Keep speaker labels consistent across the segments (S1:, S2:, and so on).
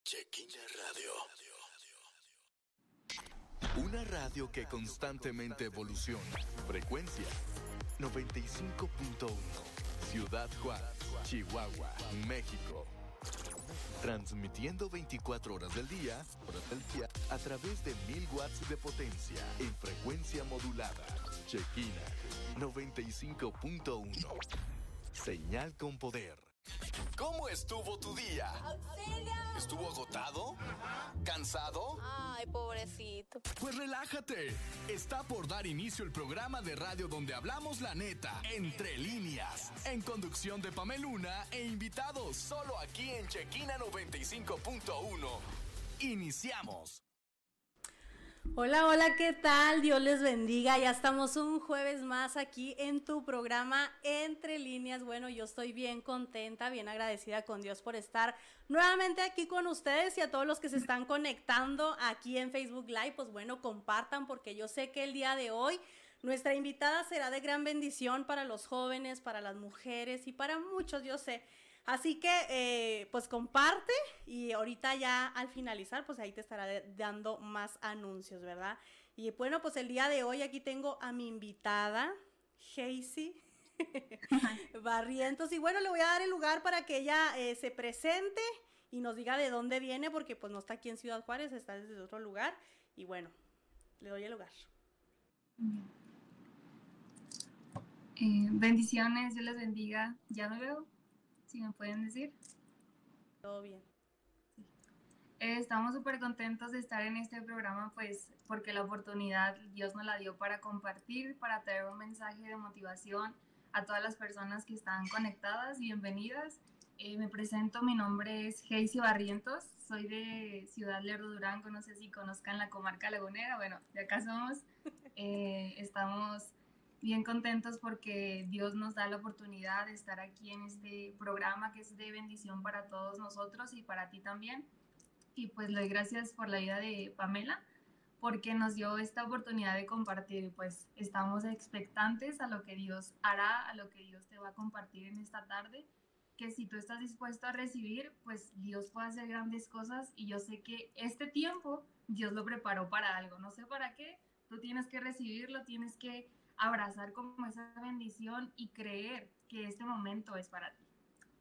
S1: Chequina Radio. Una radio que constantemente evoluciona. Frecuencia 95.1. Ciudad Juárez, Chihuahua, México. Transmitiendo 24 horas del día a través de 1000 watts de potencia en frecuencia modulada. Chequina 95.1. Señal con poder. ¿Cómo estuvo tu día?
S2: ¡Auxilio!
S1: ¿Estuvo agotado? ¿Cansado?
S2: Ay, pobrecito.
S1: Pues relájate. Está por dar inicio el programa de radio donde hablamos la neta, entre líneas. En conducción de Pameluna e invitados, solo aquí en Chequina 95.1. Iniciamos.
S3: Hola, hola, ¿qué tal? Dios les bendiga. Ya estamos un jueves más aquí en tu programa Entre Líneas. Bueno, yo estoy bien contenta, bien agradecida con Dios por estar nuevamente aquí con ustedes, y a todos los que se están conectando aquí en Facebook Live, pues bueno, compartan, porque yo sé que el día de hoy nuestra invitada será de gran bendición para los jóvenes, para las mujeres y para muchos, yo sé. Así que, pues comparte, y ahorita ya al finalizar, pues ahí te estará dando más anuncios, ¿verdad? Y bueno, pues el día de hoy aquí tengo a mi invitada, Hazy Barrientos, y bueno, le voy a dar el lugar para que ella se presente y nos diga de dónde viene, porque pues no está aquí en Ciudad Juárez, está desde otro lugar, y bueno, le doy el lugar.
S4: Bendiciones, Dios les bendiga. ¿Ya me veo? Si me pueden decir.
S3: Todo bien.
S4: Sí. Estamos súper contentos de estar en este programa, pues porque la oportunidad Dios nos la dio para compartir, para traer un mensaje de motivación a todas las personas que están conectadas. Bienvenidas. Me presento, mi nombre es Hazy Barrientos, soy de Ciudad Lerdo, Durango, no sé si conozcan la comarca lagunera, bueno, de acá somos. Estamos bien contentos porque Dios nos da la oportunidad de estar aquí en este programa que es de bendición para todos nosotros y para ti también. Y pues le doy gracias por la vida de Pamela, porque nos dio esta oportunidad de compartir, y pues estamos expectantes a lo que Dios hará, a lo que Dios te va a compartir en esta tarde, que si tú estás dispuesto a recibir, pues Dios puede hacer grandes cosas, y yo sé que este tiempo Dios lo preparó para algo, no sé para qué, tú tienes que recibirlo, tienes que abrazar como esa bendición y creer que este momento es para ti.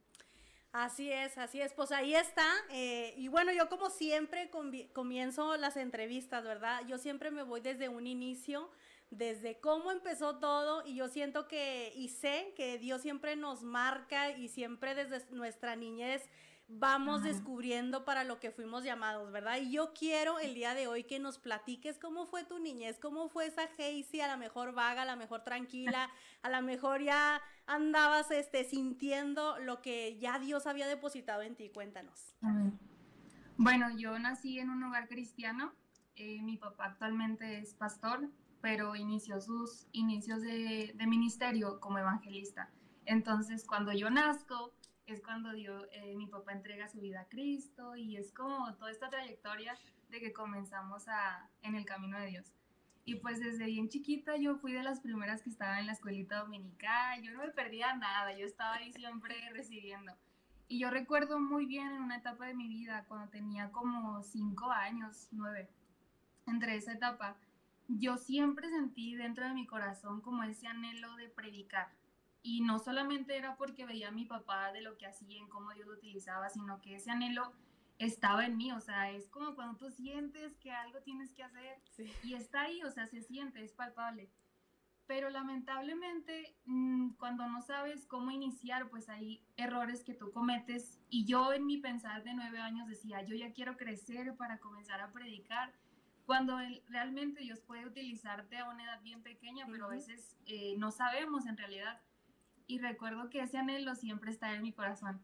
S3: Así es, pues ahí está, y bueno, yo como siempre comienzo las entrevistas, ¿verdad? Yo siempre me voy desde un inicio, desde cómo empezó todo, y yo siento que, y sé que Dios siempre nos marca, y siempre desde nuestra niñez vamos descubriendo para lo que fuimos llamados, ¿verdad? Y yo quiero el día de hoy que nos platiques cómo fue tu niñez, cómo fue esa Hazy, a lo mejor vaga, a lo mejor tranquila, a lo mejor ya andabas sintiendo lo que ya Dios había depositado en ti. Cuéntanos.
S4: Bueno, yo nací en un hogar cristiano, mi papá actualmente es pastor, pero inició sus inicios de ministerio como evangelista. Entonces, cuando yo nazco, es cuando mi papá entrega su vida a Cristo, y es como toda esta trayectoria de que comenzamos en el camino de Dios. Y pues desde bien chiquita yo fui de las primeras que estaba en la escuelita dominical, yo no me perdía nada, yo estaba ahí siempre recibiendo. Y yo recuerdo muy bien en una etapa de mi vida, cuando tenía como 5 años, 9, entre esa etapa, yo siempre sentí dentro de mi corazón como ese anhelo de predicar. Y no solamente era porque veía a mi papá de lo que hacía, en cómo Dios lo utilizaba, sino que ese anhelo estaba en mí. O sea, es como cuando tú sientes que algo tienes que hacer, sí, y está ahí, o sea, se siente, es palpable. Pero lamentablemente, cuando no sabes cómo iniciar, pues hay errores que tú cometes. Y yo en mi pensar de 9 años decía, yo ya quiero crecer para comenzar a predicar, cuando realmente Dios puede utilizarte a una edad bien pequeña, pero a veces no sabemos en realidad. Y recuerdo que ese anhelo siempre está en mi corazón.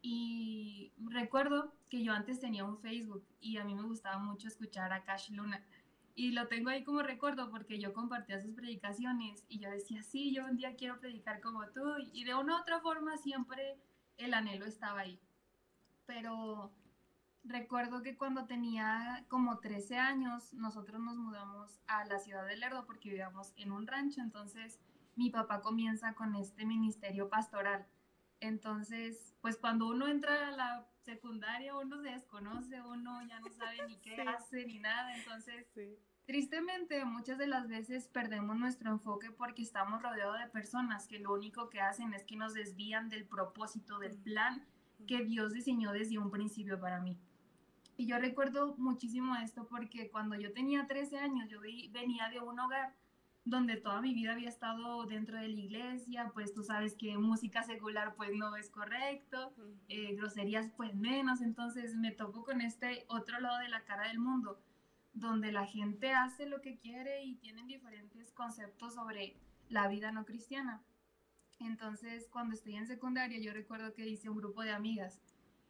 S4: Y recuerdo que yo antes tenía un Facebook, y a mí me gustaba mucho escuchar a Cash Luna. Y lo tengo ahí como recuerdo porque yo compartía sus predicaciones, y yo decía, sí, yo un día quiero predicar como tú. Y de una u otra forma siempre el anhelo estaba ahí. Pero recuerdo que cuando tenía como 13 años, nosotros nos mudamos a la ciudad de Lerdo porque vivíamos en un rancho. Entonces mi papá comienza con este ministerio pastoral. Entonces, pues cuando uno entra a la secundaria, uno se desconoce, uno ya no sabe ni qué hace ni nada. Entonces, tristemente, muchas de las veces perdemos nuestro enfoque porque estamos rodeados de personas que lo único que hacen es que nos desvían del propósito, del plan que Dios diseñó desde un principio para mí. Y yo recuerdo muchísimo esto porque cuando yo tenía 13 años, yo venía de un hogar donde toda mi vida había estado dentro de la iglesia, pues tú sabes que música secular pues no es correcto, groserías pues menos, entonces me topo con este otro lado de la cara del mundo, donde la gente hace lo que quiere y tienen diferentes conceptos sobre la vida no cristiana. Entonces, cuando estoy en secundaria, yo recuerdo que hice un grupo de amigas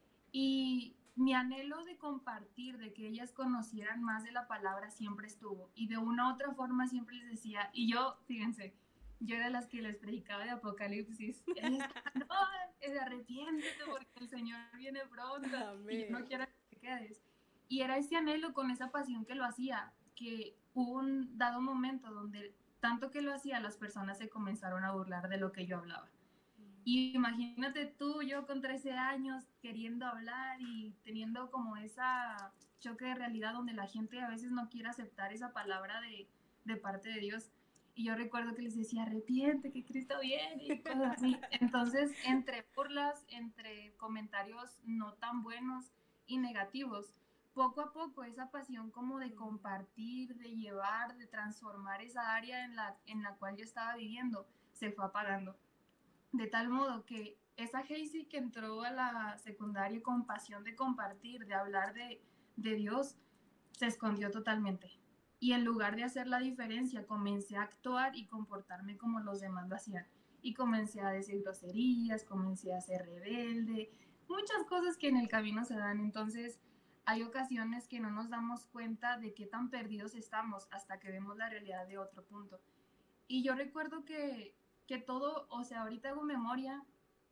S4: y mi anhelo de compartir, de que ellas conocieran más de la palabra siempre estuvo. Y de una u otra forma siempre les decía, y yo, fíjense, yo era las que les predicaba de Apocalipsis. No, arrepiéntete porque el Señor viene pronto. Amén. Y yo no quiero que te quedes. Y era ese anhelo con esa pasión que lo hacía, que hubo un dado momento donde tanto que lo hacía, las personas se comenzaron a burlar de lo que yo hablaba. Y imagínate tú, yo con 13 años queriendo hablar y teniendo como esa choque de realidad donde la gente a veces no quiere aceptar esa palabra de parte de Dios. Y yo recuerdo que les decía, arrepiente, que Cristo viene y cosas así. Entonces, entre burlas, entre comentarios no tan buenos y negativos, poco a poco esa pasión como de compartir, de llevar, de transformar esa área en la cual yo estaba viviendo, se fue apagando. De tal modo que esa Hazy que entró a la secundaria con pasión de compartir, de hablar de Dios, se escondió totalmente. Y en lugar de hacer la diferencia, comencé a actuar y comportarme como los demás lo hacían. Y comencé a decir groserías, comencé a ser rebelde, muchas cosas que en el camino se dan. Entonces, hay ocasiones que no nos damos cuenta de qué tan perdidos estamos hasta que vemos la realidad de otro punto. Y yo recuerdo que todo, o sea, ahorita hago memoria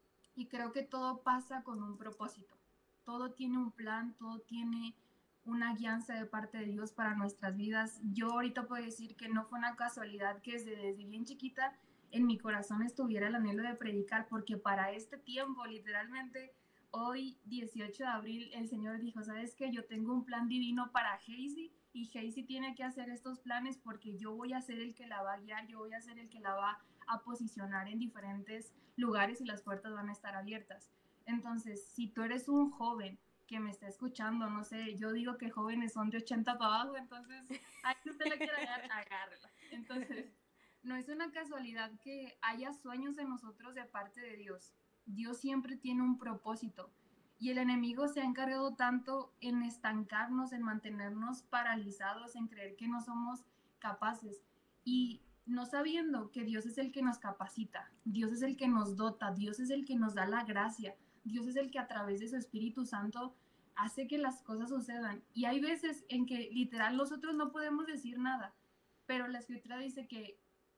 S4: y creo que todo pasa con un propósito. Todo tiene un plan, todo tiene una guianza de parte de Dios para nuestras vidas. Yo ahorita puedo decir que no fue una casualidad que desde bien chiquita en mi corazón estuviera el anhelo de predicar, porque para este tiempo, literalmente, hoy 18 de abril, el Señor dijo, ¿sabes qué? Yo tengo un plan divino para Hazy y Hazy tiene que hacer estos planes porque yo voy a ser el que la va a guiar, yo voy a ser el que la va a posicionar en diferentes lugares y las puertas van a estar abiertas. Entonces, si tú eres un joven que me está escuchando, no sé, yo digo que jóvenes son de 80 para abajo, entonces, ay, si usted la quiere agarrar, agárrela. Entonces, no es una casualidad que haya sueños en nosotros de parte de Dios. Dios siempre tiene un propósito y el enemigo se ha encargado tanto en estancarnos, en mantenernos paralizados, en creer que no somos capaces y no sabiendo que Dios es el que nos capacita, Dios es el que nos dota, Dios es el que nos da la gracia, Dios es el que a través de su Espíritu Santo hace que las cosas sucedan. Y hay veces en que literal nosotros no podemos decir nada, pero la Escritura dice que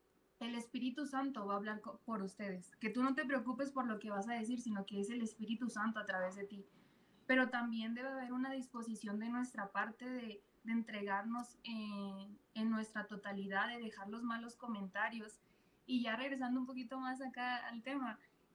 S4: el Espíritu Santo va a hablar por ustedes, que tú no te preocupes por lo que vas a decir, sino que es el Espíritu Santo a través de ti. Pero también debe haber una disposición de nuestra parte de entregarnos en nuestra totalidad, de dejar los malos comentarios. Y ya regresando un poquito más acá al tema,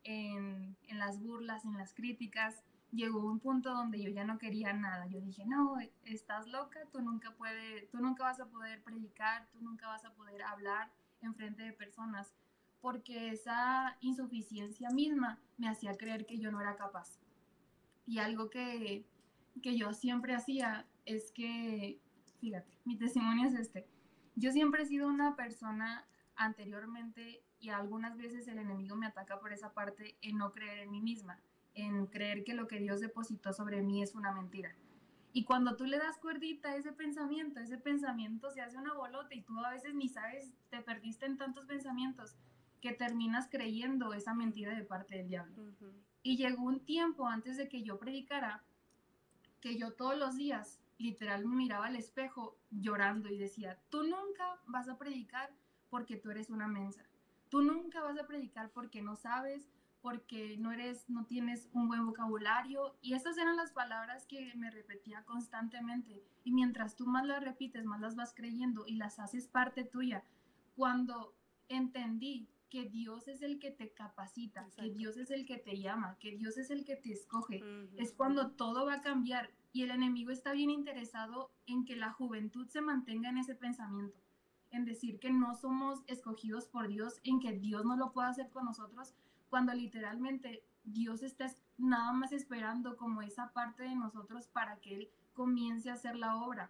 S4: en las burlas, en las críticas, llegó un punto donde yo ya no quería nada. Yo dije, no, estás loca, tú nunca vas a poder predicar, tú nunca vas a poder hablar en frente de personas, porque esa insuficiencia misma me hacía creer que yo no era capaz. Y algo que yo siempre hacía es que, fíjate, mi testimonio es este. Yo siempre he sido una persona anteriormente, y algunas veces el enemigo me ataca por esa parte, en no creer en mí misma, en creer que lo que Dios depositó sobre mí es una mentira. Y cuando tú le das cuerdita a ese pensamiento se hace una bolota y tú a veces ni sabes, te perdiste en tantos pensamientos que terminas creyendo esa mentira de parte del diablo. Uh-huh. Y llegó un tiempo antes de que yo predicara que yo todos los días literal me miraba al espejo llorando y decía, tú nunca vas a predicar porque tú eres una mensa. Tú nunca vas a predicar porque no sabes, porque no tienes un buen vocabulario. Y estas eran las palabras que me repetía constantemente. Y mientras tú más las repites, más las vas creyendo y las haces parte tuya. Cuando entendí que Dios es el que te capacita,
S3: Exacto.
S4: que Dios es el que te llama, que Dios es el que te escoge,
S3: Ujú.
S4: es cuando todo va a cambiar. Y el enemigo está bien interesado en que la juventud se mantenga en ese pensamiento, en decir que no somos escogidos por Dios, en que Dios no lo puede hacer con nosotros, cuando literalmente Dios está nada más esperando como esa parte de nosotros para que Él comience a hacer la obra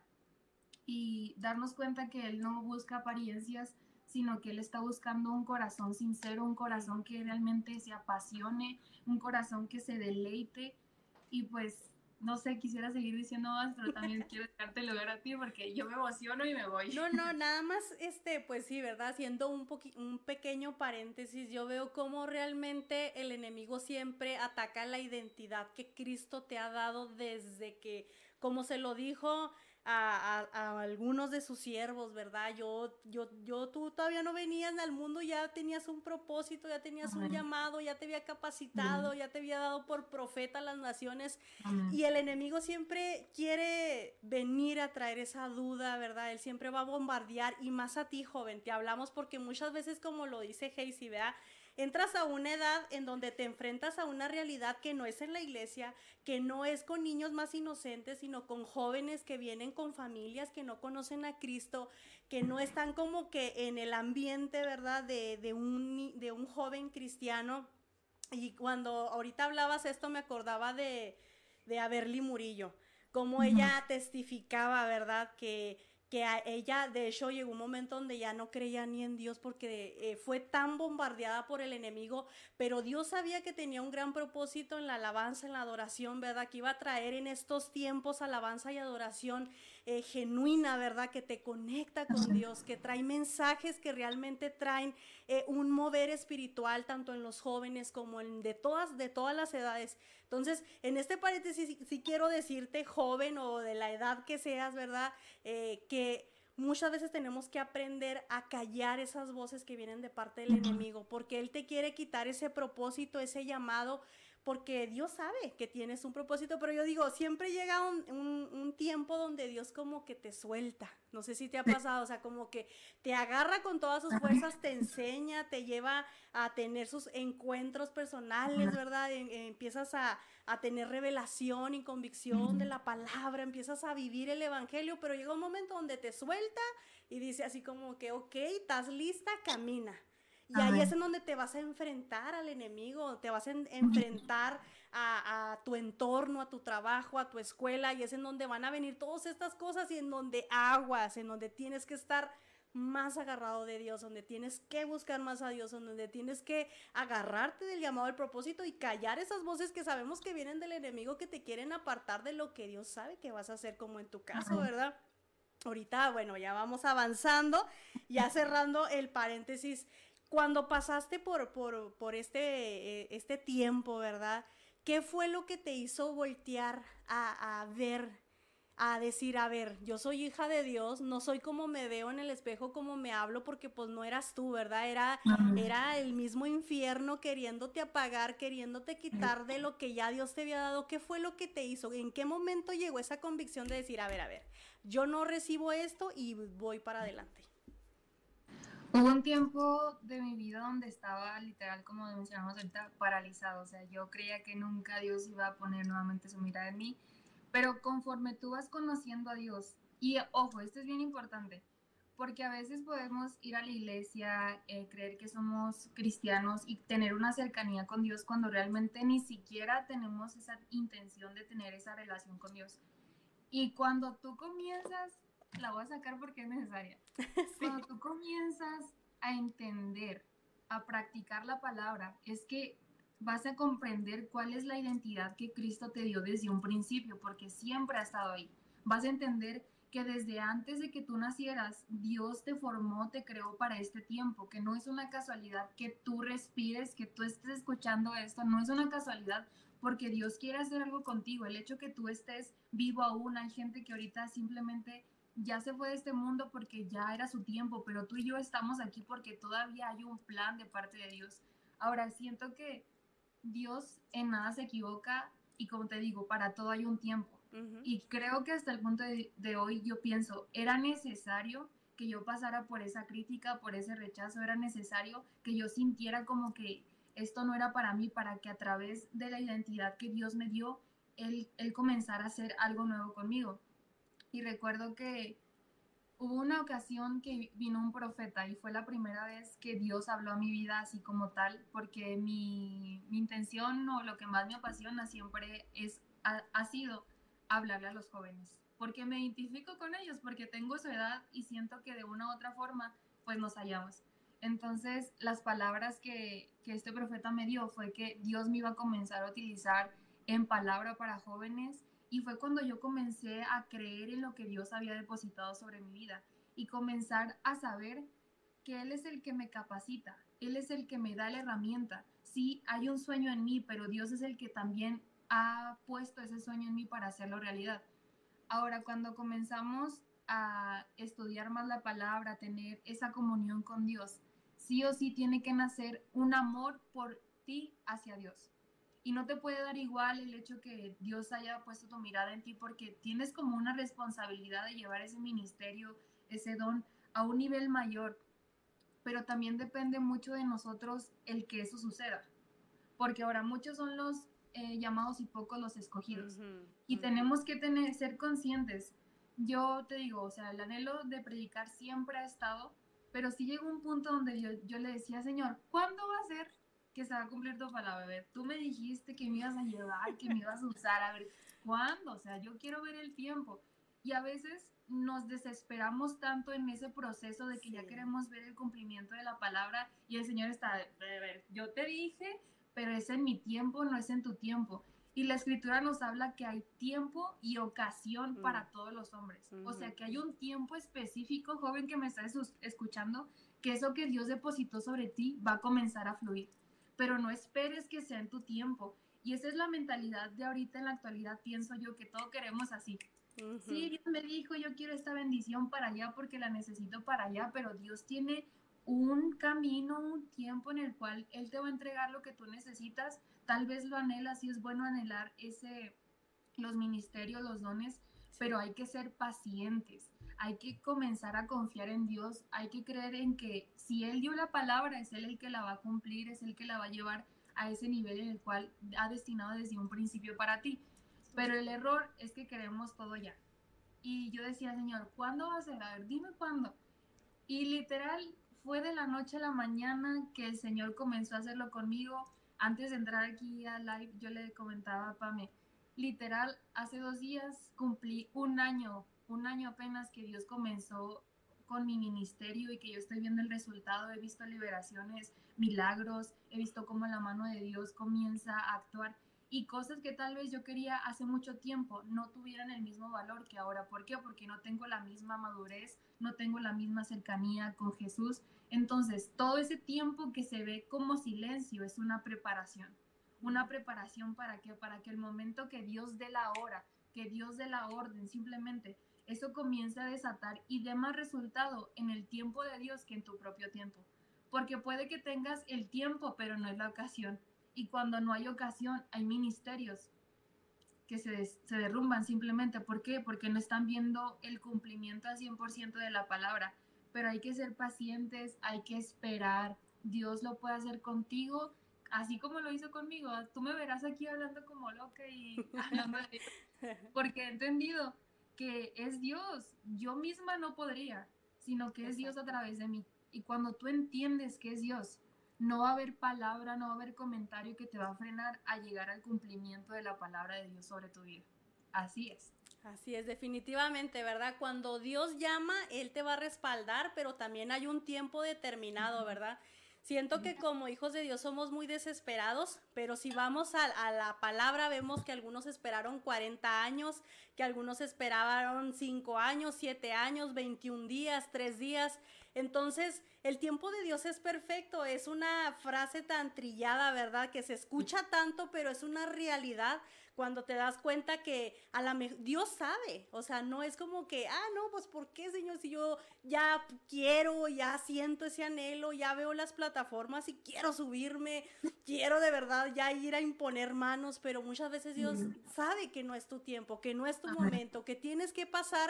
S4: y darnos cuenta que Él no busca apariencias, sino que Él está buscando un corazón sincero, un corazón que realmente se apasione, un corazón que se deleite. Y pues, no sé, quisiera seguir diciendo más, pero también quiero dejarte el lugar a ti porque yo me emociono y me voy.
S3: No, no, nada más, pues sí, ¿verdad? Haciendo un pequeño paréntesis, yo veo cómo realmente el enemigo siempre ataca la identidad que Cristo te ha dado desde que, como se lo dijo a algunos de sus siervos, ¿verdad? Tú todavía no venías al mundo, ya tenías un propósito, ya tenías un
S4: Amén.
S3: llamado, ya te había capacitado, ya te había dado por profeta a las naciones.
S4: Amén.
S3: Y el enemigo siempre quiere venir a traer esa duda, ¿verdad? Él siempre va a bombardear, y más a ti, joven, te hablamos porque muchas veces, como lo dice Hazy, ¿verdad? Entras a una edad en donde te enfrentas a una realidad que no es en la iglesia, que no es con niños más inocentes, sino con jóvenes que vienen con familias que no conocen a Cristo, que no están como que en el ambiente, ¿verdad? De un joven cristiano. Y cuando ahorita hablabas esto, me acordaba de Averly Murillo, como ella testificaba, ¿verdad? Que a ella, de hecho, llegó un momento donde ya no creía ni en Dios porque fue tan bombardeada por el enemigo, pero Dios sabía que tenía un gran propósito en la alabanza, en la adoración, ¿verdad? Que iba a traer en estos tiempos alabanza y adoración genuina, ¿verdad? Que te conecta con Dios, que trae mensajes que realmente traen un mover espiritual tanto en los jóvenes como en de todas las edades. Entonces, en este paréntesis sí quiero decirte, joven o de la edad que seas, ¿verdad? Que muchas veces tenemos que aprender a callar esas voces que vienen de parte del enemigo, porque él te quiere quitar ese propósito, ese llamado, porque Dios sabe que tienes un propósito, pero yo digo, siempre llega un tiempo donde Dios como que te suelta, no sé si te ha pasado, o sea, como que te agarra con todas sus fuerzas, te enseña, te lleva a tener sus encuentros personales, ¿verdad? Empiezas a tener revelación y convicción de la palabra, empiezas a vivir el evangelio, pero llega un momento donde te suelta y dice así como que, ok, estás lista, camina. Y ahí es en donde te vas a enfrentar al enemigo, te vas a enfrentar a tu entorno, a tu trabajo, a tu escuela, y es en donde van a venir todas estas cosas y en donde aguas, en donde tienes que estar más agarrado de Dios, donde tienes que buscar más a Dios, donde tienes que agarrarte del llamado al propósito y callar esas voces que sabemos que vienen del enemigo, que te quieren apartar de lo que Dios sabe que vas a hacer, como en tu caso, ¿verdad? Ahorita, bueno, ya vamos avanzando, ya cerrando el paréntesis. Cuando pasaste por este tiempo, ¿verdad? ¿Qué fue lo que te hizo voltear a ver, a decir, a ver, yo soy hija de Dios, no soy como me veo en el espejo, como me hablo, porque pues no eras tú, ¿verdad? Era el mismo infierno queriéndote apagar, queriéndote quitar de lo que ya Dios te había dado? ¿Qué fue lo que te hizo? ¿En qué momento llegó esa convicción de decir, a ver, yo no recibo esto y voy para adelante?
S4: Hubo un tiempo de mi vida donde estaba literal, como mencionamos ahorita, paralizado. O sea, yo creía que nunca Dios iba a poner nuevamente su mirada en mí. Pero conforme tú vas conociendo a Dios, y ojo, esto es bien importante, porque a veces podemos ir a la iglesia, creer que somos cristianos y tener una cercanía con Dios cuando realmente ni siquiera tenemos esa intención de tener esa relación con Dios. Y cuando tú comienzas, la voy a sacar porque es necesaria. Sí. Cuando tú comienzas a entender, a practicar la palabra, es que vas a comprender cuál es la identidad que Cristo te dio desde un principio, porque siempre ha estado ahí. Vas a entender que desde antes de que tú nacieras, Dios te formó, te creó para este tiempo, que no es una casualidad que tú respires, que tú estés escuchando esto, no es una casualidad, porque Dios quiere hacer algo contigo. El hecho que tú estés vivo aún, hay gente que ahorita simplemente ya se fue de este mundo porque ya era su tiempo, pero tú y yo estamos aquí porque todavía hay un plan de parte de Dios. Ahora, siento que Dios en nada se equivoca y, como te digo, para todo hay un tiempo. Y creo que hasta el punto de hoy yo pienso, era necesario que yo pasara por esa crítica, por ese rechazo, era necesario que yo sintiera como que esto no era para mí, para que a través de la identidad que Dios me dio, él comenzara a hacer algo nuevo conmigo. Y recuerdo que hubo una ocasión que vino un profeta y fue la primera vez que Dios habló a mi vida así como tal, porque mi intención o lo que más me apasiona siempre ha sido hablarle a los jóvenes, porque me identifico con ellos, porque tengo su edad y siento que de una u otra forma pues nos hallamos. Entonces las palabras que este profeta me dio fue que Dios me iba a comenzar a utilizar en palabra para jóvenes, y fue cuando yo comencé a creer en lo que Dios había depositado sobre mi vida y comenzar a saber que Él es el que me capacita, Él es el que me da la herramienta. Sí, hay un sueño en mí, pero Dios es el que también ha puesto ese sueño en mí para hacerlo realidad. Ahora, cuando comenzamos a estudiar más la palabra, a tener esa comunión con Dios, sí o sí tiene que nacer un amor por ti hacia Dios. Y no te puede dar igual el hecho que Dios haya puesto tu mirada en ti, porque tienes como una responsabilidad de llevar ese ministerio, ese don a un nivel mayor. Pero también depende mucho de nosotros el que eso suceda. Porque ahora muchos son los llamados y pocos los escogidos. Y tenemos que ser conscientes. Yo te digo, o sea, el anhelo de predicar siempre ha estado, pero sí llegó un punto donde yo le decía, Señor, ¿cuándo va a ser que se va a cumplir tu palabra? A ver, tú me dijiste que me ibas a llevar, que me ibas a usar, a ver, ¿cuándo? O sea, yo quiero ver el tiempo. Y a veces nos desesperamos tanto en ese proceso de que ya queremos ver el cumplimiento de la palabra, y el Señor está, a ver, yo te dije, pero es en mi tiempo, no es en tu tiempo. Y la Escritura nos habla que hay tiempo y ocasión para todos los hombres. O sea, que hay un tiempo específico, joven que me estás escuchando, que eso que Dios depositó sobre ti va a comenzar a fluir. Pero no esperes que sea en tu tiempo. Y esa es la mentalidad de ahorita en la actualidad, pienso yo, que todo queremos así. Sí, Dios me dijo, yo quiero esta bendición para allá porque la necesito para allá, pero Dios tiene un camino, un tiempo en el cual Él te va a entregar lo que tú necesitas. Tal vez lo anhelas y es bueno anhelar los ministerios, los dones, pero hay que ser pacientes. Hay que comenzar a confiar en Dios, hay que creer en que si Él dio la palabra, es Él el que la va a cumplir, es Él que la va a llevar a ese nivel en el cual ha destinado desde un principio para ti. Pero el error es que queremos todo ya. Y yo decía, Señor, ¿cuándo va a ser? A ver, dime cuándo. Y literal, fue de la noche a la mañana que el Señor comenzó a hacerlo conmigo. Antes de entrar aquí a live, yo le comentaba a Pame, literal, hace 2 días cumplí un año apenas que Dios comenzó con mi ministerio y que yo estoy viendo el resultado. He visto liberaciones, milagros, he visto cómo la mano de Dios comienza a actuar, y cosas que tal vez yo quería hace mucho tiempo no tuvieran el mismo valor que ahora. ¿Por qué? Porque no tengo la misma madurez, no tengo la misma cercanía con Jesús. Entonces, todo ese tiempo que se ve como silencio es una preparación. ¿Una preparación para qué? Para que el momento que Dios dé la hora, que Dios dé la orden, simplemente eso comienza a desatar y dé más resultado en el tiempo de Dios que en tu propio tiempo. Porque puede que tengas el tiempo, pero no es la ocasión. Y cuando no hay ocasión, hay ministerios que se derrumban simplemente. ¿Por qué? Porque no están viendo el cumplimiento al 100% de la palabra. Pero hay que ser pacientes, hay que esperar. Dios lo puede hacer contigo, así como lo hizo conmigo. Tú me verás aquí hablando como loca y hablando de Dios, porque he entendido que es Dios. Yo misma no podría, sino que es Dios a través de mí. Y cuando tú entiendes que es Dios, no va a haber palabra, no va a haber comentario que te va a frenar a llegar al cumplimiento de la palabra de Dios sobre tu vida. Así es.
S3: Así es, definitivamente, ¿verdad? Cuando Dios llama, Él te va a respaldar, pero también hay un tiempo determinado, ¿verdad? Siento que como hijos de Dios somos muy desesperados, pero si vamos a la palabra, vemos que algunos esperaron 40 años, que algunos esperaron 5 años, 7 años, 21 días, 3 días. Entonces, el tiempo de Dios es perfecto. Es una frase tan trillada, ¿verdad? Que se escucha tanto, pero es una realidad cuando te das cuenta que Dios sabe. O sea, no es como que, no, pues ¿por qué, Señor? Si yo ya quiero, ya siento ese anhelo, ya veo las plataformas y quiero subirme, quiero de verdad ya ir a imponer manos, pero muchas veces Dios sabe que no es tu tiempo, que no es tu momento, que tienes que pasar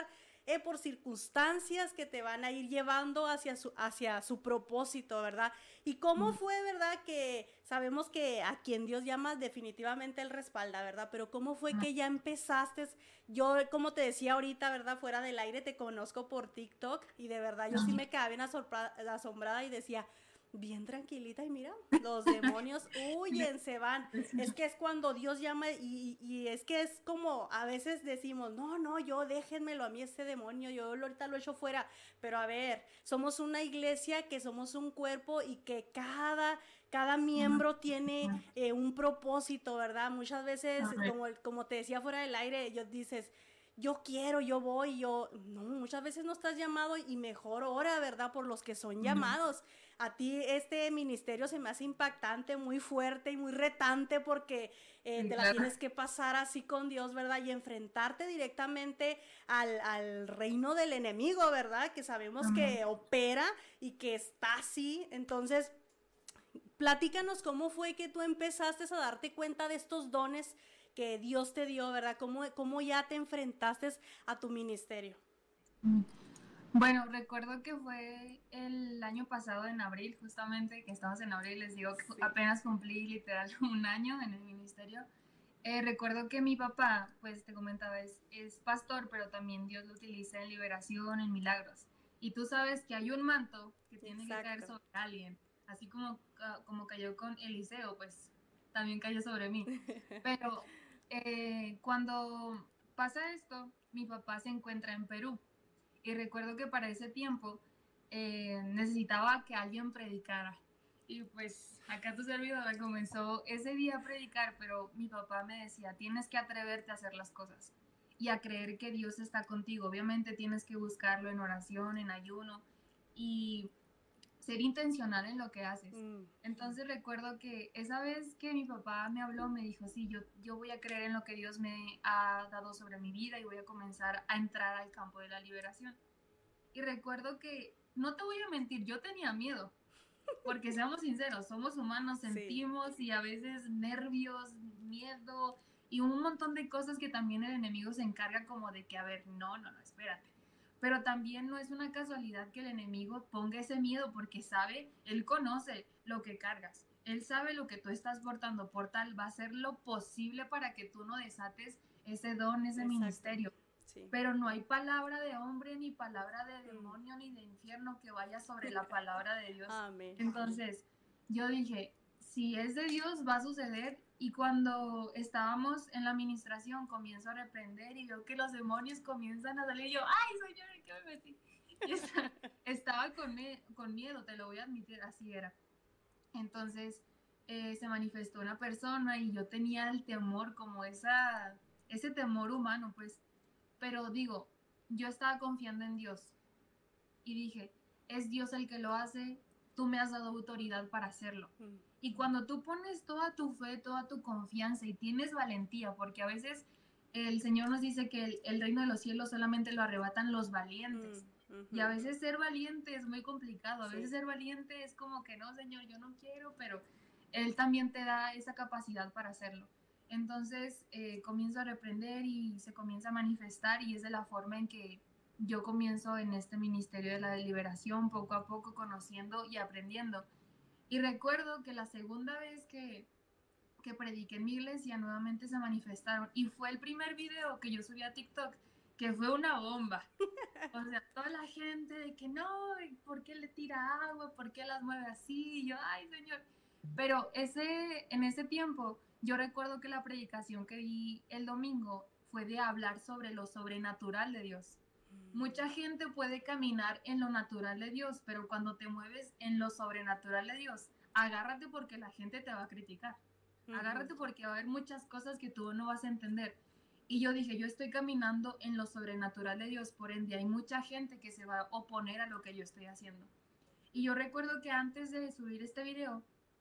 S3: por circunstancias que te van a ir llevando hacia su propósito, ¿verdad? ¿Y cómo fue, verdad, que sabemos que a quien Dios llama definitivamente Él respalda, ¿verdad? Pero ¿cómo fue que ya empezaste? Yo, como te decía ahorita, ¿verdad? Fuera del aire te conozco por TikTok y de verdad yo sí me quedaba bien asombrada y decía, bien tranquilita, y mira, los demonios huyen, se van. Es que es cuando Dios llama y es que es como a veces decimos, no, yo déjenmelo a mí ese demonio, yo ahorita lo echo fuera. Pero a ver, somos una iglesia, que somos un cuerpo y que cada miembro tiene un propósito, ¿verdad? Muchas veces, como te decía fuera del aire, dices, yo quiero, yo voy, no, muchas veces no estás llamado y mejor ora, ¿verdad? Por los que son llamados. A ti este ministerio se me hace impactante, muy fuerte y muy retante porque te la tienes que pasar así con Dios, ¿verdad? Y enfrentarte directamente al reino del enemigo, ¿verdad? Que sabemos que opera y que está así. Entonces, platícanos cómo fue que tú empezaste a darte cuenta de estos dones que Dios te dio, ¿verdad? ¿Cómo ya te enfrentaste a tu ministerio?
S4: Bueno, recuerdo que fue el año pasado en abril, justamente, que estamos en abril, les digo que apenas cumplí literal un año en el ministerio. Recuerdo que mi papá, pues te comentaba, es pastor, pero también Dios lo utiliza en liberación, en milagros. Y tú sabes que hay un manto que tiene que caer sobre alguien, así como cayó con Eliseo, pues también cayó sobre mí. Pero cuando pasa esto, mi papá se encuentra en Perú. Y recuerdo que para ese tiempo necesitaba que alguien predicara. Y pues acá tu servidora comenzó ese día a predicar, pero mi papá me decía, tienes que atreverte a hacer las cosas y a creer que Dios está contigo. Obviamente tienes que buscarlo en oración, en ayuno y ser intencional en lo que haces. Entonces recuerdo que esa vez que mi papá me habló, me dijo, sí, yo voy a creer en lo que Dios me ha dado sobre mi vida y voy a comenzar a entrar al campo de la liberación. Y recuerdo que, no te voy a mentir, yo tenía miedo, porque seamos sinceros, somos humanos, sentimos y a veces nervios, miedo y un montón de cosas que también el enemigo se encarga como de que, a ver, no, espérate. Pero también no es una casualidad que el enemigo ponga ese miedo porque sabe, él conoce lo que cargas, él sabe lo que tú estás portando, por tal va a hacer lo posible para que tú no desates ese don, ese ministerio. Sí. Pero no hay palabra de hombre, ni palabra de demonio, ni de infierno que vaya sobre la palabra de Dios. Amén. Entonces, yo dije, si es de Dios, va a suceder. Y cuando estábamos en la administración, comienzo a reprender y veo que los demonios comienzan a salir. Y yo, ¡ay, señor, en qué me metí! Y estaba con miedo, te lo voy a admitir, así era. Entonces, se manifestó una persona y yo tenía el temor, como ese temor humano, pues. Pero digo, yo estaba confiando en Dios y dije, es Dios el que lo hace, tú me has dado autoridad para hacerlo. Y cuando tú pones toda tu fe, toda tu confianza y tienes valentía, porque a veces el Señor nos dice que el reino de los cielos solamente lo arrebatan los valientes. Y a veces ser valiente es muy complicado, a veces ser valiente es como que no, Señor, yo no quiero, pero Él también te da esa capacidad para hacerlo. Entonces comienzo a reprender y se comienza a manifestar y es de la forma en que yo comienzo en este ministerio de la liberación, poco a poco conociendo y aprendiendo. Y recuerdo que la segunda vez que prediqué en mi iglesia nuevamente se manifestaron y fue el primer video que yo subí a TikTok que fue una bomba. O sea, toda la gente de que no, ¿por qué le tira agua? ¿Por qué las mueve así? Y yo, ay, Señor. Pero en ese tiempo yo recuerdo que la predicación que di el domingo fue de hablar sobre lo sobrenatural de Dios. Mucha gente puede caminar en lo natural de Dios, pero cuando te mueves en lo sobrenatural de Dios, agárrate porque la gente te va a criticar. Agárrate porque va a haber muchas cosas que tú no vas a entender. Y yo dije, yo estoy caminando en lo sobrenatural de Dios, por ende hay mucha gente que se va a oponer a lo que yo estoy haciendo. Y yo recuerdo que antes de subir este video,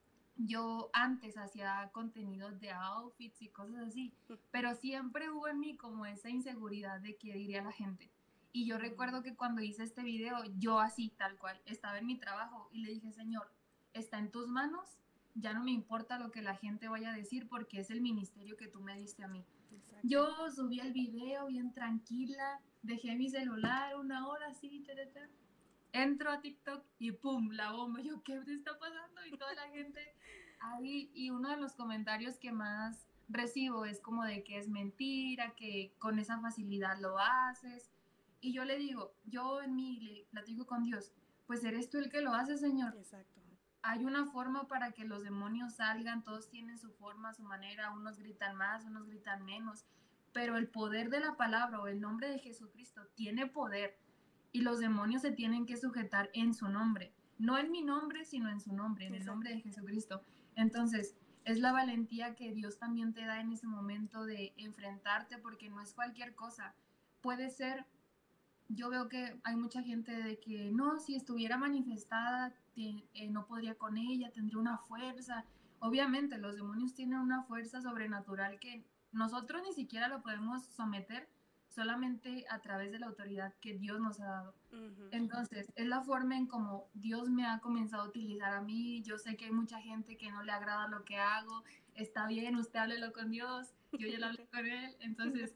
S4: yo antes hacía contenidos de outfits y cosas así, pero siempre hubo en mí como esa inseguridad de qué diría la gente. Y yo recuerdo que cuando hice este video, yo así, tal cual, estaba en mi trabajo y le dije, Señor, está en tus manos ya no me importa lo que la gente vaya a decir porque es el ministerio que tú me diste a mí.
S3: Exacto.
S4: Yo subí el video bien tranquila, dejé mi celular 1 hora así, entro a TikTok y pum, la bomba. Yo, ¿qué te está pasando? Y toda la gente ahí, y uno de los comentarios que más recibo es como de que es mentira, que con esa facilidad lo haces. Y yo le digo, yo en mí le platico con Dios, pues eres tú el que lo hace, Señor.
S3: Exacto.
S4: Hay una forma para que los demonios salgan, todos tienen su forma, su manera, unos gritan más, unos gritan menos, pero el poder de la palabra o el nombre de Jesucristo tiene poder y los demonios se tienen que sujetar en su nombre, no en mi nombre, sino en su nombre, en el nombre de Jesucristo. Entonces, es la valentía que Dios también te da en ese momento de enfrentarte, porque no es cualquier cosa. Puede ser, yo veo que hay mucha gente de que no, si estuviera manifestada, no podría con ella, tendría una fuerza. Obviamente, los demonios tienen una fuerza sobrenatural que nosotros ni siquiera lo podemos someter, solamente a través de la autoridad que Dios nos ha dado. Entonces, es la forma en como Dios me ha comenzado a utilizar a mí. Yo sé que hay mucha gente que no le agrada lo que hago. Está bien, usted háblelo con Dios, yo ya lo hablé con Él. Entonces,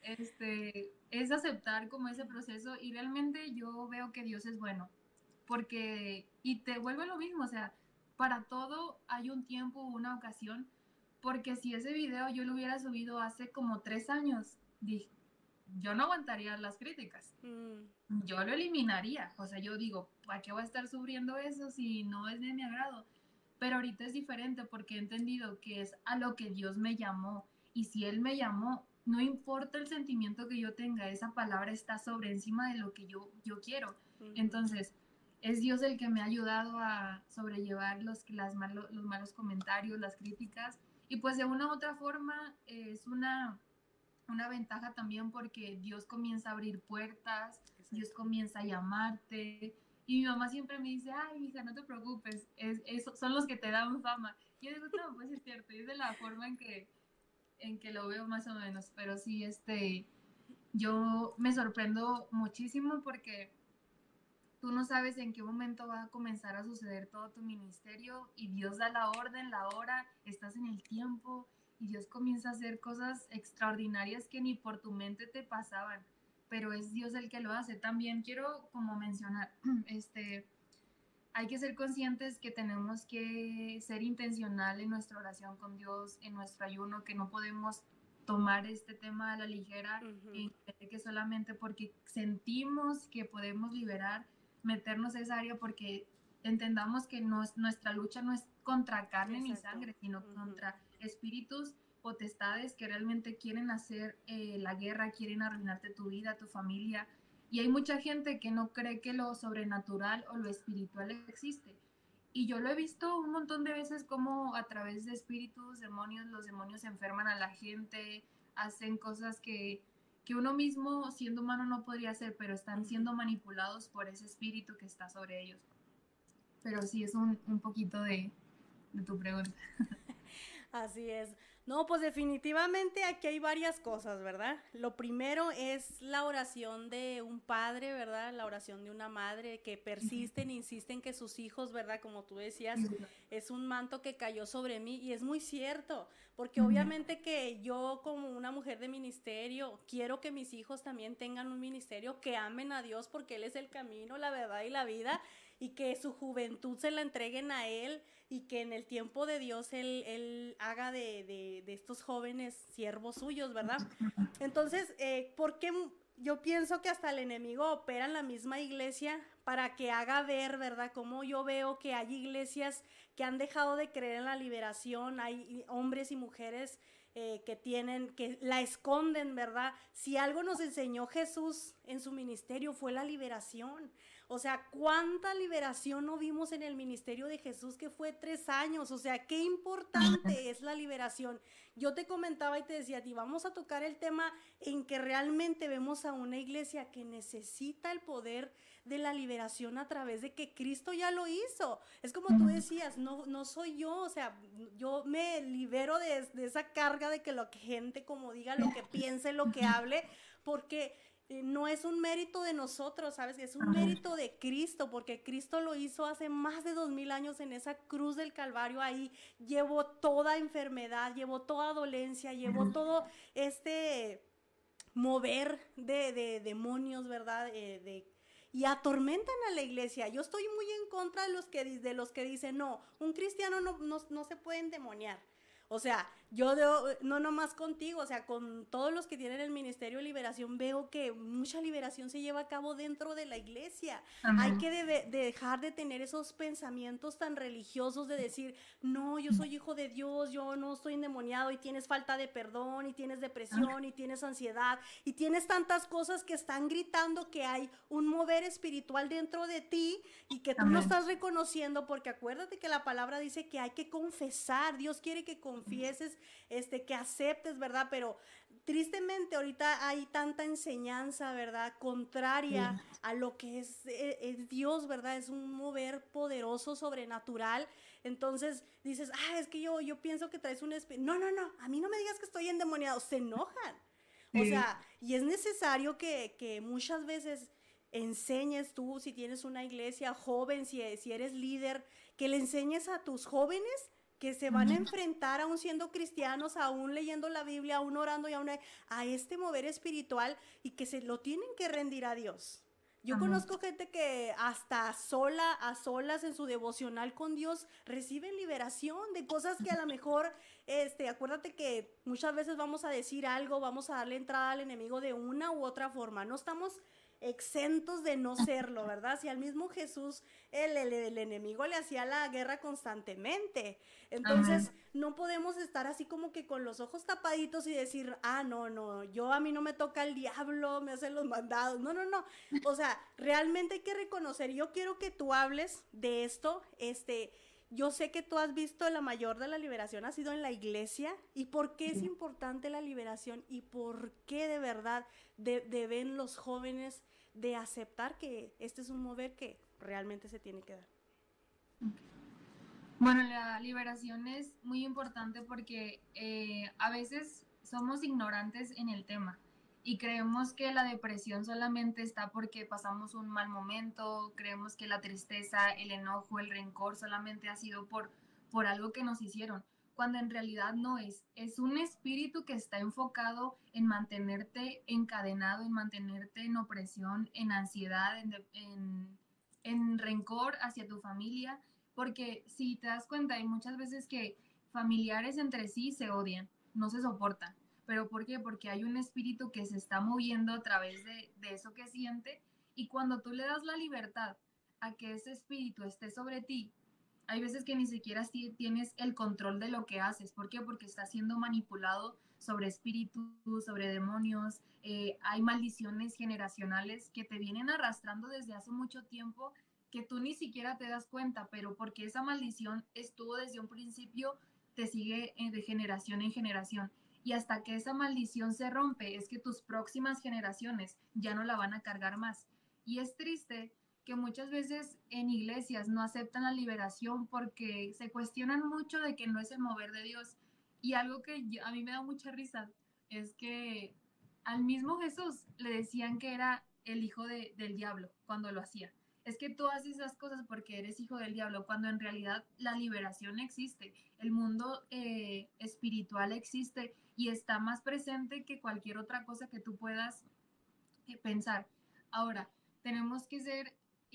S4: es aceptar como ese proceso y realmente yo veo que Dios es bueno. Porque, y te vuelve lo mismo, o sea, para todo hay un tiempo, una ocasión. Porque si ese video yo lo hubiera subido hace como 3 años, dije, yo no aguantaría las críticas. Yo lo eliminaría. O sea, yo digo, ¿para qué voy a estar sufriendo eso si no es de mi agrado? Pero ahorita es diferente porque he entendido que es a lo que Dios me llamó. Y si Él me llamó, no importa el sentimiento que yo tenga, esa palabra está sobre encima de lo que yo quiero. Entonces, es Dios el que me ha ayudado a sobrellevar los malos comentarios, las críticas. Y pues de una u otra forma es una ventaja también porque Dios comienza a abrir puertas, Dios comienza a llamarte. Y mi mamá siempre me dice, ay, hija, no te preocupes, son los que te dan fama. Y yo digo, no, pues es cierto, es de la forma en que lo veo más o menos. Pero sí, yo me sorprendo muchísimo porque tú no sabes en qué momento va a comenzar a suceder todo tu ministerio y Dios da la orden, la hora, estás en el tiempo y Dios comienza a hacer cosas extraordinarias que ni por tu mente te pasaban, pero es Dios el que lo hace. También quiero como mencionar, hay que ser conscientes que tenemos que ser intencional en nuestra oración con Dios, en nuestro ayuno, que no podemos tomar este tema a la ligera y que solamente porque sentimos que podemos liberar, meternos a esa área, porque entendamos que nuestra lucha no es contra carne ni sangre, sino contra espíritus, potestades que realmente quieren hacer la guerra, quieren arruinarte tu vida, tu familia. Y hay mucha gente que no cree que lo sobrenatural o lo espiritual existe. Y yo lo he visto un montón de veces como a través de espíritus, demonios, los demonios enferman a la gente, hacen cosas que uno mismo siendo humano no podría hacer, pero están siendo manipulados por ese espíritu que está sobre ellos. Pero sí es un poquito de tu pregunta.
S3: Así es. No, pues definitivamente aquí hay varias cosas, ¿verdad? Lo primero es la oración de un padre, ¿verdad? La oración de una madre que persisten, insisten que sus hijos, ¿verdad? Como tú decías, es un manto que cayó sobre mí y es muy cierto, porque obviamente que yo como una mujer de ministerio quiero que mis hijos también tengan un ministerio, que amen a Dios porque Él es el camino, la verdad y la vida, y que su juventud se la entreguen a Él y que en el tiempo de Dios Él haga de estos jóvenes siervos suyos, ¿verdad? Entonces, ¿por qué yo pienso que hasta el enemigo opera en la misma iglesia para que haga ver, ¿verdad? Como yo veo que hay iglesias que han dejado de creer en la liberación, hay hombres y mujeres que la esconden, ¿verdad? Si algo nos enseñó Jesús en su ministerio fue la liberación. O sea, ¿cuánta liberación no vimos en el ministerio de Jesús que fue 3 años? O sea, qué importante es la liberación. Yo te comentaba y te decía, y vamos a tocar el tema en que realmente vemos a una iglesia que necesita el poder de la liberación a través de que Cristo ya lo hizo. Es como tú decías, no soy yo, o sea, yo me libero de esa carga de que la gente como diga, lo que piense, lo que hable, porque no es un mérito de nosotros, ¿sabes? Es un mérito de Cristo, porque Cristo lo hizo hace más de 2000 años en esa cruz del Calvario. Ahí llevó toda enfermedad, llevó toda dolencia, llevó todo este mover de demonios, ¿verdad? Y atormentan a la iglesia. Yo estoy muy en contra de los que dicen, no, un cristiano no se puede endemoniar. O sea, no nomás contigo, o sea, con todos los que tienen el Ministerio de Liberación, veo que mucha liberación se lleva a cabo dentro de la iglesia. Hay que dejar de tener esos pensamientos tan religiosos de decir, no, yo soy hijo de Dios, yo no estoy endemoniado, y tienes falta de perdón, y tienes depresión, y tienes ansiedad, y tienes tantas cosas que están gritando que hay un mover espiritual dentro de ti y que tú no estás reconociendo, porque acuérdate que la palabra dice que hay que confesar. Dios quiere que confieses, que aceptes, ¿verdad? Pero tristemente ahorita hay tanta enseñanza, ¿verdad? Contraria a lo que es Dios, ¿verdad? Es un mover poderoso, sobrenatural. Entonces dices, es que yo pienso que traes un espíritu. No, a mí no me digas que estoy endemoniado. Se enojan. O sea, y es necesario que muchas veces enseñes tú, si tienes una iglesia joven, si eres líder, que le enseñes a tus jóvenes que se van a enfrentar, aún siendo cristianos, aún leyendo la Biblia, aún orando y aún a este mover espiritual, y que se lo tienen que rendir a Dios. Yo conozco gente que hasta a solas en su devocional con Dios reciben liberación de cosas que a lo mejor, acuérdate que muchas veces vamos a decir algo, vamos a darle entrada al enemigo de una u otra forma. No estamos exentos de no serlo, ¿verdad? Si al mismo Jesús el enemigo le hacía la guerra constantemente. Entonces no podemos estar así como que con los ojos tapaditos y decir, no, a mí no me toca el diablo, me hacen los mandados. No. O sea, realmente hay que reconocer. Yo quiero que tú hables de esto. Yo sé que tú has visto la mayor de la liberación ha sido en la iglesia. ¿Y por qué es importante la liberación? ¿Y por qué de verdad deben los jóvenes de aceptar que este es un mover que realmente se tiene que dar?
S4: Bueno, la liberación es muy importante porque a veces somos ignorantes en el tema y creemos que la depresión solamente está porque pasamos un mal momento, creemos que la tristeza, el enojo, el rencor solamente ha sido por algo que nos hicieron, cuando en realidad no es un espíritu que está enfocado en mantenerte encadenado, en mantenerte en opresión, en ansiedad, en rencor hacia tu familia. Porque si te das cuenta, hay muchas veces que familiares entre sí se odian, no se soportan. ¿Pero por qué? Porque hay un espíritu que se está moviendo a través de eso que siente, y cuando tú le das la libertad a que ese espíritu esté sobre ti, hay veces que ni siquiera tienes el control de lo que haces. ¿Por qué? Porque está siendo manipulado sobre espíritus, sobre demonios. Hay maldiciones generacionales que te vienen arrastrando desde hace mucho tiempo, que tú ni siquiera te das cuenta, pero porque esa maldición estuvo desde un principio, te sigue de generación en generación. Y hasta que esa maldición se rompe, es que tus próximas generaciones ya no la van a cargar más. Y es triste que muchas veces en iglesias no aceptan la liberación porque se cuestionan mucho de que no es el mover de Dios. Y algo que a mí me da mucha risa es que al mismo Jesús le decían que era el hijo del diablo cuando lo hacía. Es que tú haces esas cosas porque eres hijo del diablo, cuando en realidad la liberación existe, el mundo espiritual existe y está más presente que cualquier otra cosa que tú puedas pensar. Ahora, tenemos que ser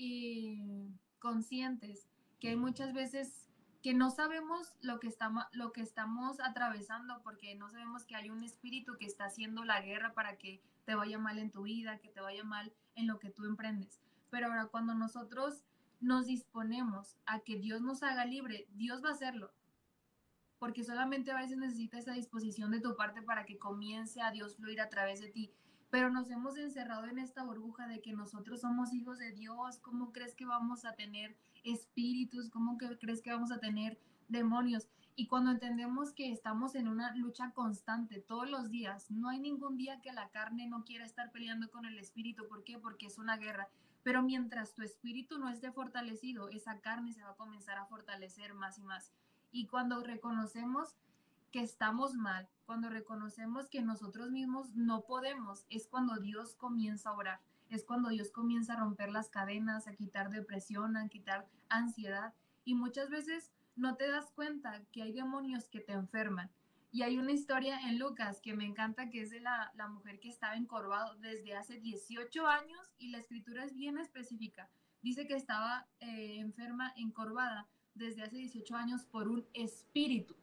S4: conscientes que hay muchas veces que no sabemos lo que estamos atravesando, porque no sabemos que hay un espíritu que está haciendo la guerra para que te vaya mal en tu vida, que te vaya mal en lo que tú emprendes. Pero ahora, cuando nosotros nos disponemos a que Dios nos haga libre, Dios va a hacerlo, porque solamente a veces necesita esa disposición de tu parte para que comience a Dios fluir a través de ti. Pero nos hemos encerrado en esta burbuja de que nosotros somos hijos de Dios. ¿Cómo crees que vamos a tener espíritus? ¿Cómo crees que vamos a tener demonios? Y cuando entendemos que estamos en una lucha constante todos los días, no hay ningún día que la carne no quiera estar peleando con el espíritu. ¿Por qué? Porque es una guerra. Pero mientras tu espíritu no esté fortalecido, esa carne se va a comenzar a fortalecer más y más. Y cuando reconocemos que estamos mal, cuando reconocemos que nosotros mismos no podemos, es cuando Dios comienza a orar, es cuando Dios comienza a romper las cadenas, a quitar depresión, a quitar ansiedad. Y muchas veces no te das cuenta que hay demonios que te enferman. Y hay una historia en Lucas que me encanta, que es de la mujer que estaba encorvado desde hace 18 años, y la escritura es bien específica. Dice que estaba enferma, encorvada, desde hace 18 años por un espíritu.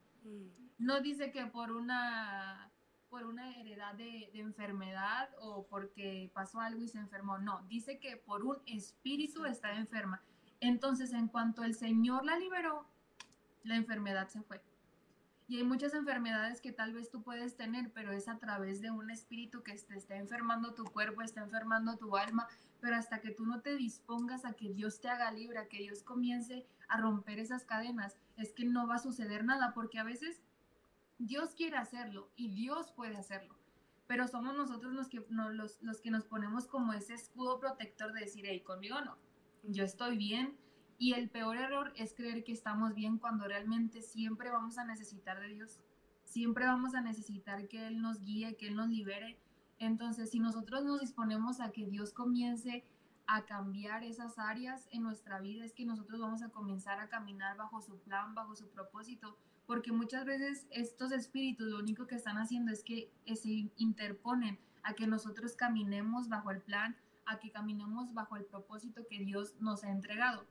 S4: No dice que por una heredad de enfermedad o porque pasó algo y se enfermó. No, dice que por un espíritu está enferma. Entonces, en cuanto el Señor la liberó, la enfermedad se fue. Y hay muchas enfermedades que tal vez tú puedes tener, pero es a través de un espíritu que te está enfermando tu cuerpo, está enfermando tu alma, pero hasta que tú no te dispongas a que Dios te haga libre, a que Dios comience a romper esas cadenas, es que no va a suceder nada, porque a veces Dios quiere hacerlo y Dios puede hacerlo, pero somos nosotros los que nos ponemos como ese escudo protector de decir, hey, conmigo no, yo estoy bien. Y el peor error es creer que estamos bien cuando realmente siempre vamos a necesitar de Dios. Siempre vamos a necesitar que Él nos guíe, que Él nos libere. Entonces, si nosotros nos disponemos a que Dios comience a cambiar esas áreas en nuestra vida, es que nosotros vamos a comenzar a caminar bajo su plan, bajo su propósito, porque muchas veces estos espíritus lo único que están haciendo es que se interponen a que nosotros caminemos bajo el plan, a que caminemos bajo el propósito que Dios nos ha entregado.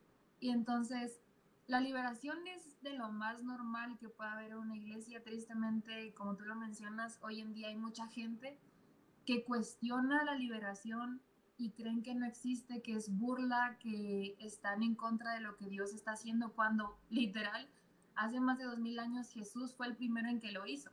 S4: Y entonces, la liberación es de lo más normal que pueda haber en una iglesia. Tristemente, como tú lo mencionas, hoy en día hay mucha gente que cuestiona la liberación y creen que no existe, que es burla, que están en contra de lo que Dios está haciendo, cuando literal, hace más de 2000 años Jesús fue el primero en que lo hizo.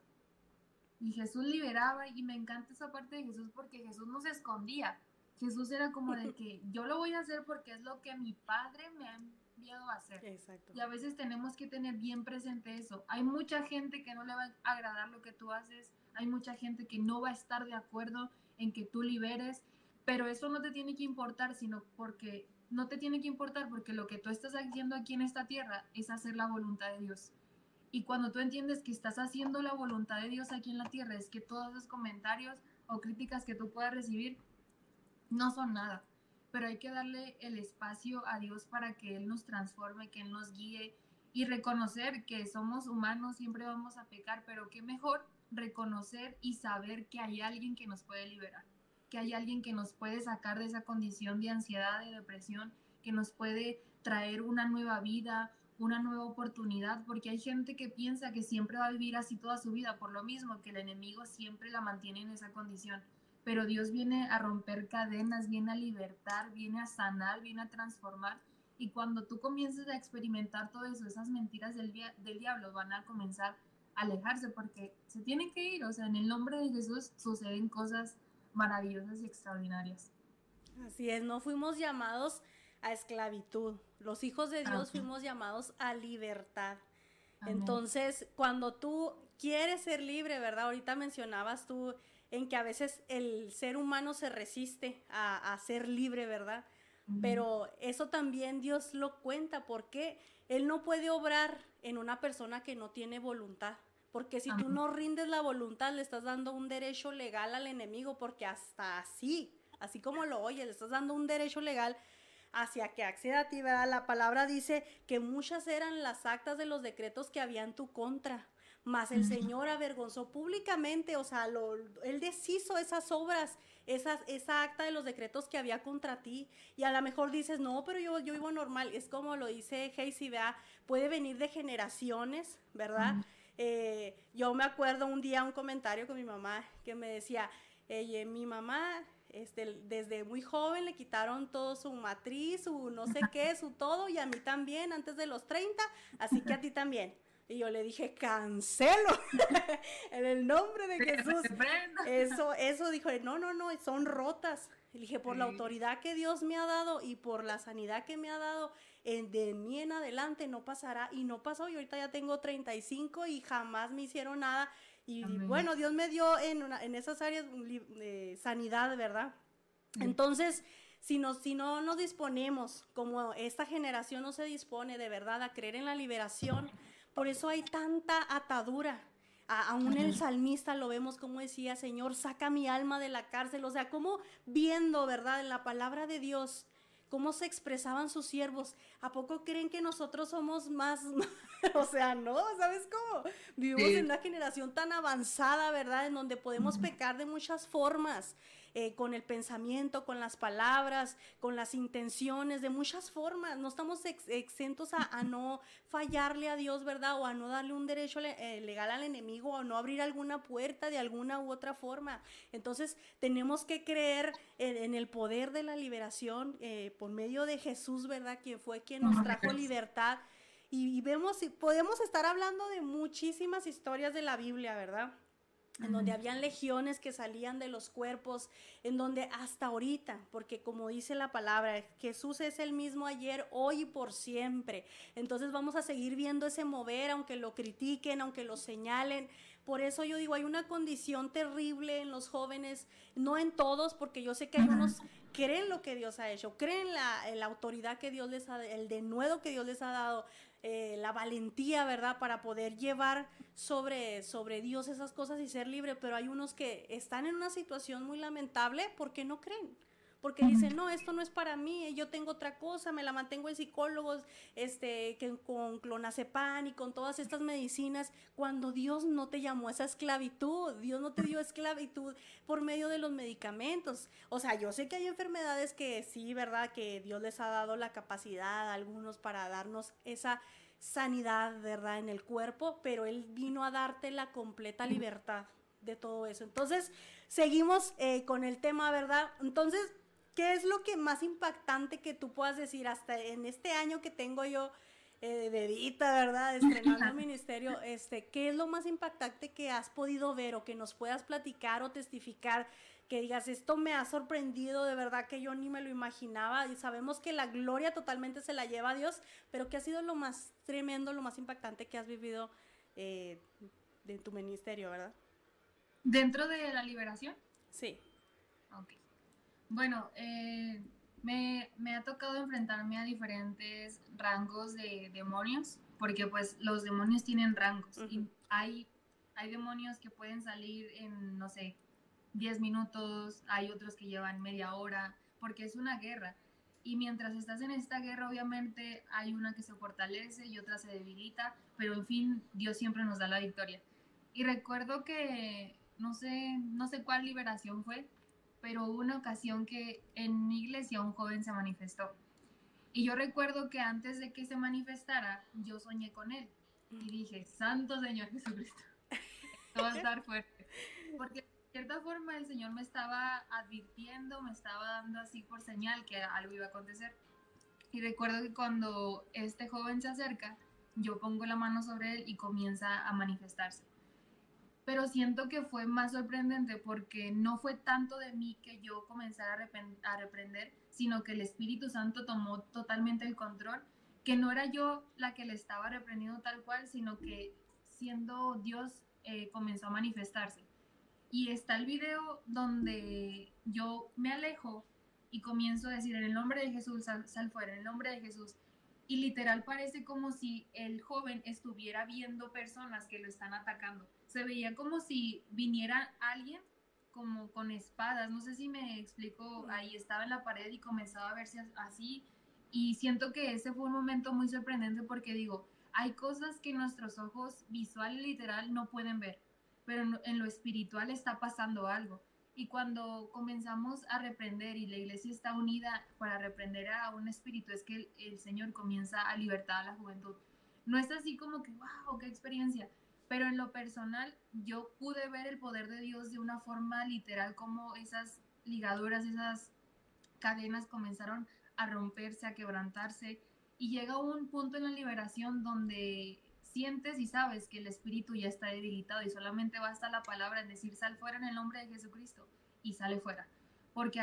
S4: Y Jesús liberaba, y me encanta esa parte de Jesús porque Jesús no se escondía. Jesús era como de que yo lo voy a hacer porque es lo que mi Padre me ha enviado a hacer.
S3: Exacto.
S4: Y a veces tenemos que tener bien presente eso. Hay mucha gente que no le va a agradar lo que tú haces, hay mucha gente que no va a estar de acuerdo en que tú liberes, pero eso no te tiene que importar, sino porque no te tiene que importar porque lo que tú estás haciendo aquí en esta tierra es hacer la voluntad de Dios. Y cuando tú entiendes que estás haciendo la voluntad de Dios aquí en la tierra, es que todos esos comentarios o críticas que tú puedas recibir no son nada, pero hay que darle el espacio a Dios para que Él nos transforme, que Él nos guíe, y reconocer que somos humanos, siempre vamos a pecar, pero qué mejor reconocer y saber que hay alguien que nos puede liberar, que hay alguien que nos puede sacar de esa condición de ansiedad, de depresión, que nos puede traer una nueva vida, una nueva oportunidad, porque hay gente que piensa que siempre va a vivir así toda su vida, por lo mismo que el enemigo siempre la mantiene en esa condición. Pero Dios viene a romper cadenas, viene a libertar, viene a sanar, viene a transformar. Y cuando tú comiences a experimentar todo eso, esas mentiras del diablo van a comenzar a alejarse, porque se tienen que ir. O sea, en el nombre de Jesús suceden cosas maravillosas y extraordinarias.
S3: Así es, no fuimos llamados a esclavitud. Los hijos de Dios fuimos llamados a libertad. Amén. Entonces, cuando tú quieres ser libre, ¿verdad? Ahorita mencionabas tú en que a veces el ser humano se resiste a ser libre, ¿verdad? Pero eso también Dios lo cuenta, porque Él no puede obrar en una persona que no tiene voluntad, porque si tú no rindes la voluntad, le estás dando un derecho legal al enemigo, porque hasta así como lo oyes, le estás dando un derecho legal hacia que acceda a ti, ¿verdad? La palabra dice que muchas eran las actas de los decretos que había en tu contra, mas el Señor avergonzó públicamente, o sea, Él deshizo esas obras, esa acta de los decretos que había contra ti. Y a lo mejor dices, no, pero yo vivo normal. Es como lo dice Hazy, ¿verdad? Puede venir de generaciones, ¿verdad? Yo me acuerdo un día un comentario con mi mamá que me decía, mi mamá desde muy joven le quitaron todo su matriz, su no sé qué, su todo, y a mí también antes de los 30, así que a ti también. Y yo le dije, cancelo, en el nombre de Jesús. Eso dijo, no, son rotas. Le dije, por la autoridad que Dios me ha dado y por la sanidad que me ha dado, de mí en adelante no pasará. Y no pasó, y ahorita ya tengo 35 y jamás me hicieron nada. Y bueno, Dios me dio en esas áreas sanidad, ¿verdad? Entonces, si no nos disponemos, como esta generación no se dispone de verdad a creer en la liberación, por eso hay tanta atadura. Aún el salmista lo vemos como decía, Señor, saca mi alma de la cárcel. O sea, como viendo, ¿verdad? En la palabra de Dios, cómo se expresaban sus siervos. ¿A poco creen que nosotros somos más? O sea, no, ¿sabes cómo? Vivimos en una generación tan avanzada, ¿verdad? En donde podemos pecar de muchas formas, con el pensamiento, con las palabras, con las intenciones, de muchas formas. No estamos exentos a no fallarle a Dios, ¿verdad? O a no darle un derecho legal al enemigo, o a no abrir alguna puerta de alguna u otra forma. Entonces, tenemos que creer en el poder de la liberación por medio de Jesús, ¿verdad? Quien fue quien nos trajo libertad. Y vemos, y podemos estar hablando de muchísimas historias de la Biblia, ¿verdad? En donde habían legiones que salían de los cuerpos, en donde hasta ahorita, porque como dice la palabra, Jesús es el mismo ayer, hoy y por siempre. Entonces vamos a seguir viendo ese mover, aunque lo critiquen, aunque lo señalen. Por eso yo digo, hay una condición terrible en los jóvenes, no en todos, porque yo sé que hay unos creen lo que Dios ha hecho, creen la autoridad que Dios les ha dado, el denuedo que Dios les ha dado, la valentía, ¿verdad? Para poder llevar sobre Dios esas cosas y ser libre, pero hay unos que están en una situación muy lamentable porque no creen. Porque dicen, no, esto no es para mí, yo tengo otra cosa, me la mantengo en psicólogos, que con clonazepam y con todas estas medicinas, cuando Dios no te llamó a esa esclavitud, Dios no te dio esclavitud por medio de los medicamentos. O sea, yo sé que hay enfermedades que sí, ¿verdad? Que Dios les ha dado la capacidad a algunos para darnos esa sanidad, ¿verdad? En el cuerpo, pero Él vino a darte la completa libertad de todo eso. Entonces, seguimos con el tema, ¿verdad? Entonces, ¿qué es lo que más impactante que tú puedas decir hasta en este año que tengo yo de Edita, ¿verdad? Estrenando el ministerio, ¿qué es lo más impactante que has podido ver o que nos puedas platicar o testificar? Que digas, esto me ha sorprendido, de verdad que yo ni me lo imaginaba. Y sabemos que la gloria totalmente se la lleva a Dios, pero ¿qué ha sido lo más tremendo, lo más impactante que has vivido de tu ministerio, verdad?
S4: ¿Dentro de la liberación?
S3: Sí.
S4: Ok. Bueno, me ha tocado enfrentarme a diferentes rangos de demonios, porque pues los demonios tienen rangos. Y hay demonios que pueden salir en, no sé, 10 minutos, hay otros que llevan media hora, porque es una guerra. Y mientras estás en esta guerra, obviamente hay una que se fortalece y otra se debilita, pero en fin, Dios siempre nos da la victoria. Y recuerdo que, no sé cuál liberación fue, pero hubo una ocasión que en mi iglesia un joven se manifestó. Y yo recuerdo que antes de que se manifestara, yo soñé con él. Y dije, Santo Señor Jesucristo, esto va a estar fuerte. Porque de cierta forma el Señor me estaba advirtiendo, me estaba dando así por señal que algo iba a acontecer. Y recuerdo que cuando este joven se acerca, yo pongo la mano sobre él y comienza a manifestarse. Pero siento que fue más sorprendente porque no fue tanto de mí que yo comenzara a reprender, sino que el Espíritu Santo tomó totalmente el control, que no era yo la que le estaba reprendiendo tal cual, sino que siendo Dios comenzó a manifestarse. Y está el video donde yo me alejo y comienzo a decir, en el nombre de Jesús, sal fuera, en el nombre de Jesús. Y literal parece como si el joven estuviera viendo personas que lo están atacando. Se veía como si viniera alguien como con espadas, no sé si me explico, ahí estaba en la pared y comenzaba a verse así. Y siento que ese fue un momento muy sorprendente porque digo, hay cosas que nuestros ojos visual y literal no pueden ver, pero en lo espiritual está pasando algo. Y cuando comenzamos a reprender y la iglesia está unida para reprender a un espíritu, es que el Señor comienza a libertar a la juventud. No es así como que, wow, qué experiencia, pero en lo personal yo pude ver el poder de Dios de una forma literal, como esas ligaduras, esas cadenas comenzaron a romperse, a quebrantarse, y llega un punto en la liberación donde sientes y sabes que el espíritu ya está debilitado y solamente basta la palabra en decir sal fuera en el nombre de Jesucristo y sale fuera. Porque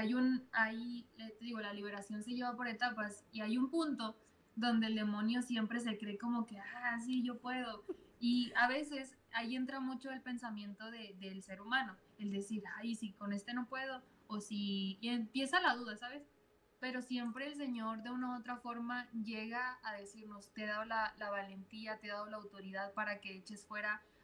S4: te digo, la liberación se lleva por etapas y hay un punto donde el demonio siempre se cree como que, sí, yo puedo. Y a veces ahí entra mucho el pensamiento del ser humano, el decir, ay, si con este no puedo, o si, y empieza la duda, ¿sabes? Pero siempre el Señor de una u otra forma llega a decirnos, te he dado la valentía, te he dado la autoridad para que eches fuera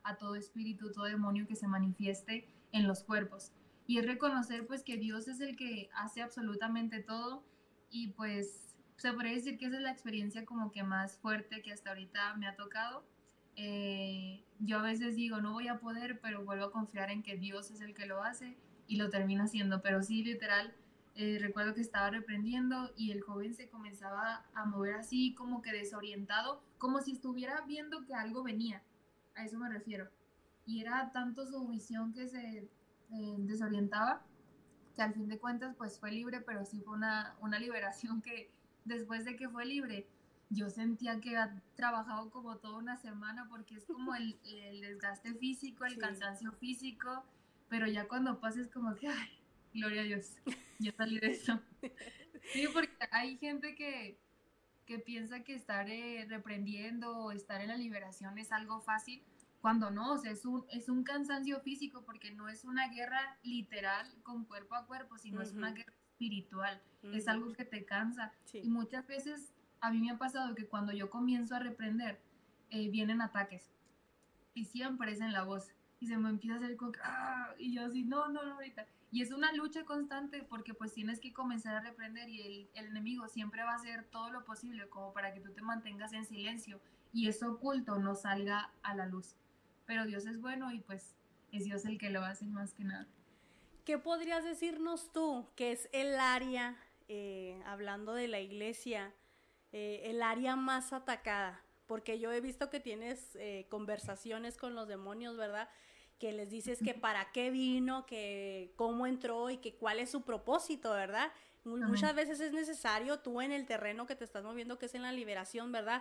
S4: a todo espíritu, todo demonio que se manifieste en los cuerpos. Y es reconocer pues que Dios es el que hace absolutamente todo, y pues se podría decir que esa es la experiencia como que más fuerte que hasta ahorita me ha tocado. Yo a veces digo, no voy a poder, pero vuelvo a confiar en que Dios es el que lo hace y lo termina haciendo. Pero sí, literal, recuerdo que estaba reprendiendo y el joven se comenzaba a mover así como que desorientado, como si estuviera viendo que algo venía. A eso me refiero. Y era tanto su visión que se desorientaba, que al fin de cuentas pues fue libre, pero sí fue una liberación que después de que fue libre, yo sentía que había trabajado como toda una semana, porque es como el desgaste físico, el cansancio físico, pero ya cuando pasa es como que, ay, gloria a Dios, ya salí de eso. Sí, porque hay gente que piensa que estar reprendiendo o estar en la liberación es algo fácil, cuando no, o sea, es un cansancio físico, porque no es una guerra literal con cuerpo a cuerpo, sino es una guerra espiritual, es algo que te cansa. Y muchas veces a mí me ha pasado que cuando yo comienzo a reprender, vienen ataques, y siempre es en la voz, y se me empieza a hacer como, y yo así, no, ahorita. Y es una lucha constante, porque pues tienes que comenzar a reprender, y el enemigo siempre va a hacer todo lo posible como para que tú te mantengas en silencio y eso oculto no salga a la luz. Pero Dios es bueno y pues es Dios el que lo hace más que nada.
S3: ¿Qué podrías decirnos tú que es el área, hablando de la iglesia, el área más atacada? Porque yo he visto que tienes conversaciones con los demonios, ¿verdad? Que les dices que para qué vino, que cómo entró y que cuál es su propósito, ¿verdad? Muchas veces es necesario, tú en el terreno que te estás moviendo, que es en la liberación, ¿verdad?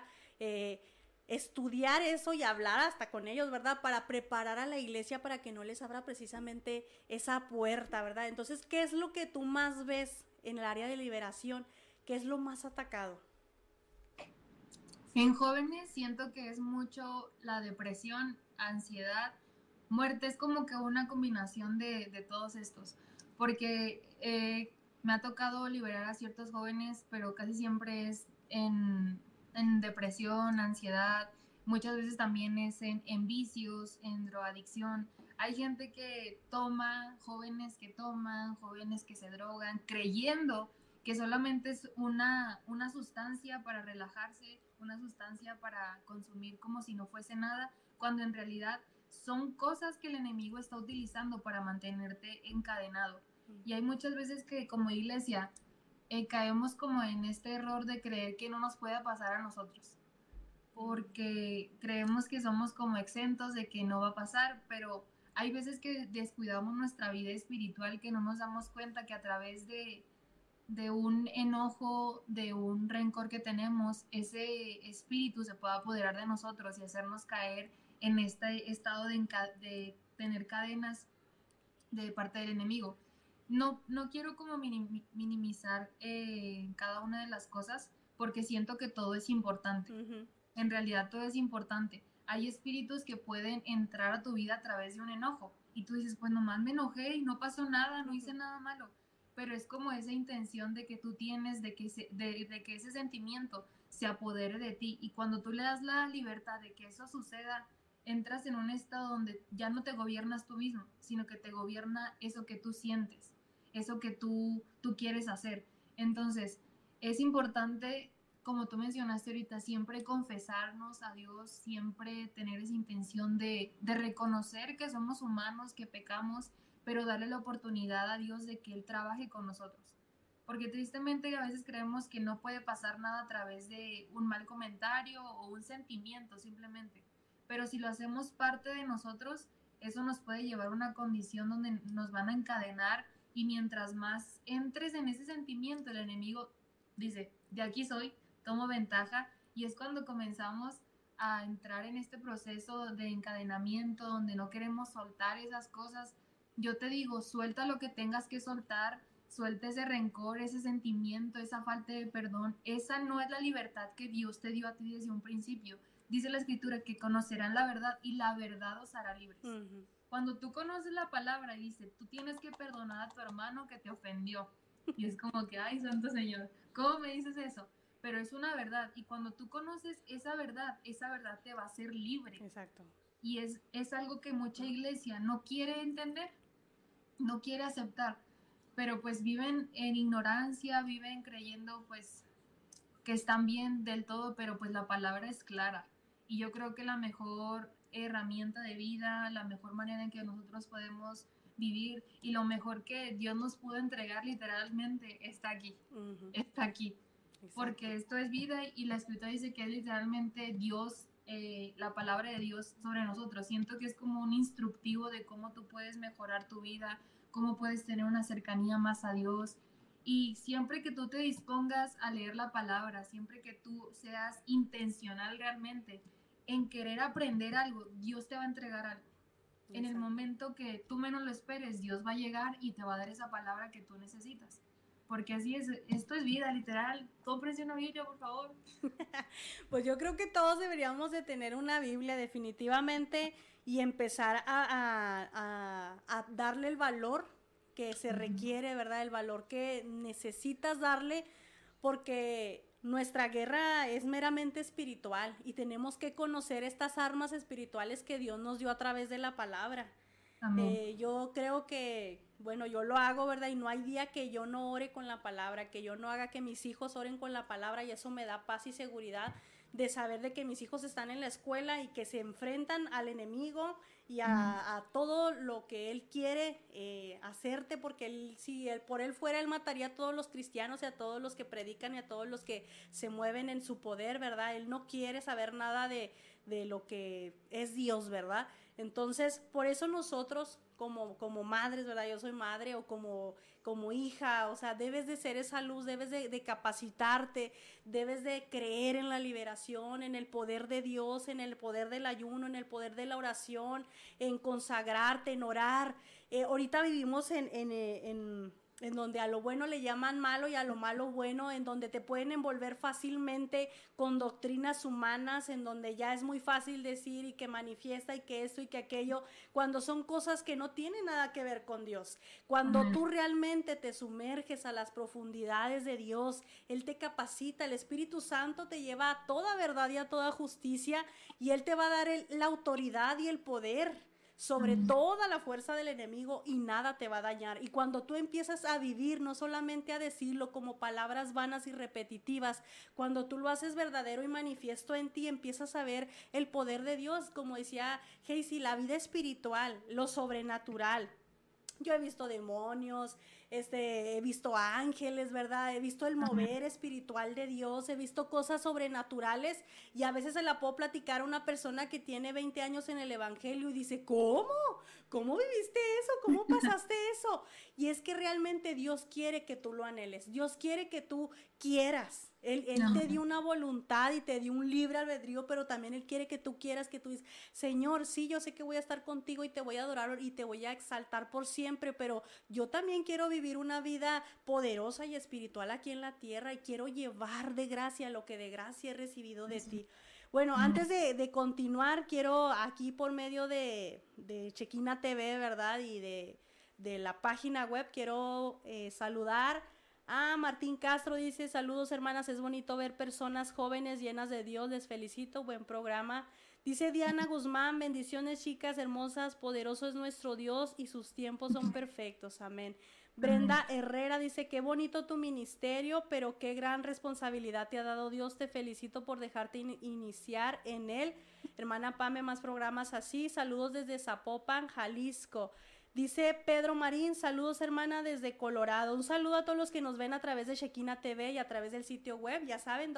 S3: Estudiar eso y hablar hasta con ellos, ¿verdad? Para preparar a la iglesia para que no les abra precisamente esa puerta, ¿verdad? Entonces, ¿qué es lo que tú más ves en el área de liberación? ¿Qué es lo más atacado?
S4: En jóvenes siento que es mucho la depresión, ansiedad, muerte, es como que una combinación de todos estos, porque me ha tocado liberar a ciertos jóvenes, pero casi siempre es en depresión, ansiedad, muchas veces también es en vicios, en drogadicción. Hay gente que toma, jóvenes que toman, jóvenes que se drogan, creyendo que solamente es una sustancia para relajarse, una sustancia para consumir como si no fuese nada, cuando en realidad son cosas que el enemigo está utilizando para mantenerte encadenado. Y hay muchas veces que como iglesia caemos como en este error de creer que no nos pueda pasar a nosotros, porque creemos que somos como exentos de que no va a pasar, pero hay veces que descuidamos nuestra vida espiritual, que no nos damos cuenta que a través de un enojo, de un rencor que tenemos, ese espíritu se puede apoderar de nosotros y hacernos caer en este estado de tener cadenas de parte del enemigo. No quiero como minimizar cada una de las cosas, porque siento que todo es importante. En realidad todo es importante. Hay espíritus que pueden entrar a tu vida a través de un enojo y tú dices, pues nomás me enojé y no pasó nada, no hice nada malo, pero es como esa intención de que tú tienes de que ese sentimiento se apodere de ti, y cuando tú le das la libertad de que eso suceda, entras en un estado donde ya no te gobiernas tú mismo, sino que te gobierna eso que tú sientes, eso que tú quieres hacer. Entonces, es importante, como tú mencionaste ahorita, siempre confesarnos a Dios, siempre tener esa intención de reconocer que somos humanos, que pecamos, pero darle la oportunidad a Dios de que Él trabaje con nosotros. Porque tristemente a veces creemos que no puede pasar nada a través de un mal comentario o un sentimiento simplemente. Pero si lo hacemos parte de nosotros, eso nos puede llevar a una condición donde nos van a encadenar, y mientras más entres en ese sentimiento, el enemigo dice, de aquí soy, tomo ventaja, y es cuando comenzamos a entrar en este proceso de encadenamiento donde no queremos soltar esas cosas. Yo te digo, suelta lo que tengas que soltar, suelta ese rencor, ese sentimiento, esa falta de perdón. Esa no es la libertad que Dios te dio a ti desde un principio. Dice la escritura que conocerán la verdad y la verdad os hará libres. Cuando tú conoces la palabra y dice, tú tienes que perdonar a tu hermano que te ofendió. Y es como que, ay, santo Señor, ¿cómo me dices eso? Pero es una verdad, y cuando tú conoces esa verdad te va a hacer libre.
S3: Exacto.
S4: y es algo que mucha iglesia no quiere entender, no quiere aceptar, pero pues viven en ignorancia, viven creyendo pues que están bien del todo, pero pues la palabra es clara. Y yo creo que la mejor herramienta de vida, la mejor manera en que nosotros podemos vivir y lo mejor que Dios nos pudo entregar literalmente está aquí, está aquí. Exacto. Porque esto es vida y la Escritura dice que es literalmente Dios, la palabra de Dios sobre nosotros. Siento que es como un instructivo de cómo tú puedes mejorar tu vida, cómo puedes tener una cercanía más a Dios. Y siempre que tú te dispongas a leer la palabra, siempre que tú seas intencional realmente en querer aprender algo, Dios te va a entregar algo. Exacto. En el momento que tú menos lo esperes, Dios va a llegar y te va a dar esa palabra que tú necesitas. Porque así es, esto es vida, literal. Cómprense una Biblia, por favor.
S3: Pues yo creo que todos deberíamos de tener una Biblia definitivamente y empezar a darle el valor que se requiere, ¿verdad? El valor que necesitas darle, porque nuestra guerra es meramente espiritual y tenemos que conocer estas armas espirituales que Dios nos dio a través de la palabra. Yo creo que, bueno, yo lo hago, ¿verdad? Y no hay día que yo no ore con la palabra, que yo no haga que mis hijos oren con la palabra, y eso me da paz y seguridad de saber de que mis hijos están en la escuela y que se enfrentan al enemigo y a todo lo que él quiere hacerte, porque si por él fuera, él mataría a todos los cristianos y a todos los que predican y a todos los que se mueven en su poder, ¿verdad? Él no quiere saber nada de lo que es Dios, ¿verdad? Entonces, por eso nosotros como madres, ¿verdad? Yo soy madre, o como hija, o sea, debes de ser esa luz, debes de capacitarte, debes de creer en la liberación, en el poder de Dios, en el poder del ayuno, en el poder de la oración, en consagrarte, en orar. Ahorita vivimos en donde a lo bueno le llaman malo y a lo malo bueno, en donde te pueden envolver fácilmente con doctrinas humanas, en donde ya es muy fácil decir y que manifiesta y que esto y que aquello, cuando son cosas que no tienen nada que ver con Dios. Cuando tú realmente te sumerges a las profundidades de Dios, Él te capacita, el Espíritu Santo te lleva a toda verdad y a toda justicia, y Él te va a dar la autoridad y el poder sobre toda la fuerza del enemigo, y nada te va a dañar. Y cuando tú empiezas a vivir, no solamente a decirlo como palabras vanas y repetitivas, cuando tú lo haces verdadero y manifiesto en ti, empiezas a ver el poder de Dios, como decía Hazy, la vida espiritual, lo sobrenatural. Yo he visto demonios, he visto ángeles, ¿verdad? He visto el mover espiritual de Dios, he visto cosas sobrenaturales, y a veces se la puedo platicar a una persona que tiene 20 años en el evangelio y dice, ¿cómo? ¿Cómo viviste eso? ¿Cómo pasaste eso? Y es que realmente Dios quiere que tú lo anheles, Dios quiere que tú quieras. Él te dio una voluntad y te dio un libre albedrío, pero también Él quiere que tú quieras, que tú dices, Señor, sí, yo sé que voy a estar contigo y te voy a adorar y te voy a exaltar por siempre, pero yo también quiero vivir una vida poderosa y espiritual aquí en la tierra, y quiero llevar de gracia lo que de gracia he recibido de ti. Bueno, antes de continuar, quiero aquí por medio de Shekina TV, ¿verdad? Y de la página web, quiero saludar a Martín Castro. Dice, saludos hermanas, es bonito ver personas jóvenes llenas de Dios, les felicito, buen programa. Dice Diana Guzmán, bendiciones chicas hermosas, poderoso es nuestro Dios y sus tiempos son perfectos, amén. Brenda Herrera dice, qué bonito tu ministerio, pero qué gran responsabilidad te ha dado Dios, te felicito por dejarte iniciar en él. Hermana Pame, más programas así, saludos desde Zapopan, Jalisco. Dice Pedro Marín, saludos hermana desde Colorado. Un saludo a todos los que nos ven a través de Shekina TV y a través del sitio web, ya saben,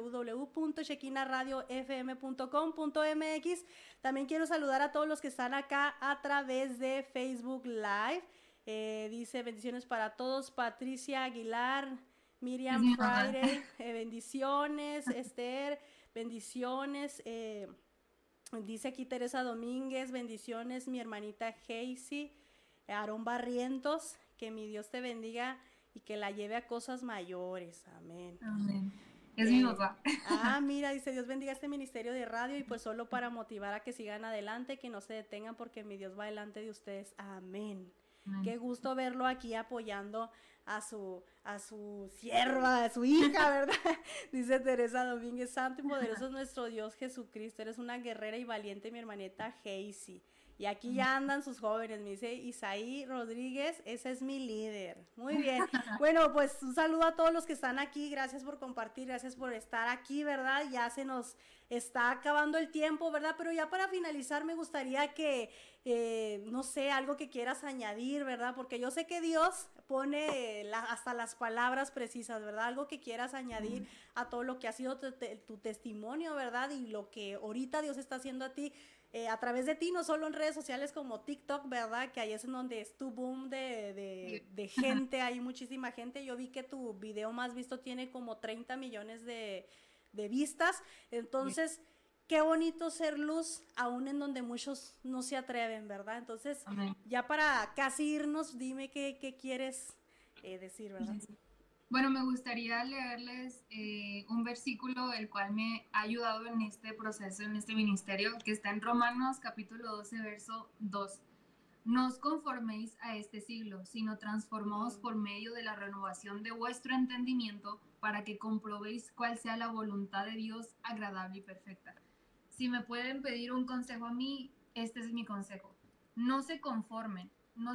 S3: www.shekinaradiofm.com.mx. También quiero saludar a todos los que están acá a través de Facebook Live. Dice, bendiciones para todos, Patricia Aguilar, Miriam Friday, bendiciones, Esther, bendiciones, dice aquí Teresa Domínguez, bendiciones, mi hermanita Hazy, Aarón Barrientos, que mi Dios te bendiga y que la lleve a cosas mayores, amén.
S4: Amén. Es mi papá.
S3: Mira, dice, Dios bendiga este ministerio de radio, y pues solo para motivar a que sigan adelante, que no se detengan, porque mi Dios va delante de ustedes, amén. Qué gusto verlo aquí apoyando a su sierva, a su hija, ¿verdad? Dice Teresa Domínguez, santo y poderoso es nuestro Dios Jesucristo, eres una guerrera y valiente, mi hermanita Heisy. Y aquí ya andan sus jóvenes, me dice Isaí Rodríguez, ese es mi líder. Muy bien. Bueno, pues un saludo a todos los que están aquí, gracias por compartir, gracias por estar aquí, ¿verdad? Ya se nos está acabando el tiempo, ¿verdad? Pero ya para finalizar me gustaría que, no sé, algo que quieras añadir, ¿verdad? Porque yo sé que Dios pone hasta las palabras precisas, ¿verdad? Algo que quieras añadir a todo lo que ha sido tu testimonio, ¿verdad? Y lo que ahorita Dios está haciendo a ti. A través de ti, no solo en redes sociales como TikTok, ¿verdad? Que ahí es en donde es tu boom de gente, hay muchísima gente. Yo vi que tu video más visto tiene como 30 millones de vistas. Entonces, qué bonito ser luz, aún en donde muchos no se atreven, ¿verdad? Entonces, ya para casi irnos, dime qué quieres decir, ¿verdad?
S4: Bueno, me gustaría leerles un versículo el cual me ha ayudado en este proceso, en este ministerio, que está en Romanos capítulo 12, verso 2. No os conforméis a este siglo, sino transformaos por medio de la renovación de vuestro entendimiento para que comprobéis cuál sea la voluntad de Dios agradable y perfecta. Si me pueden pedir un consejo a mí, este es mi consejo. No se conformen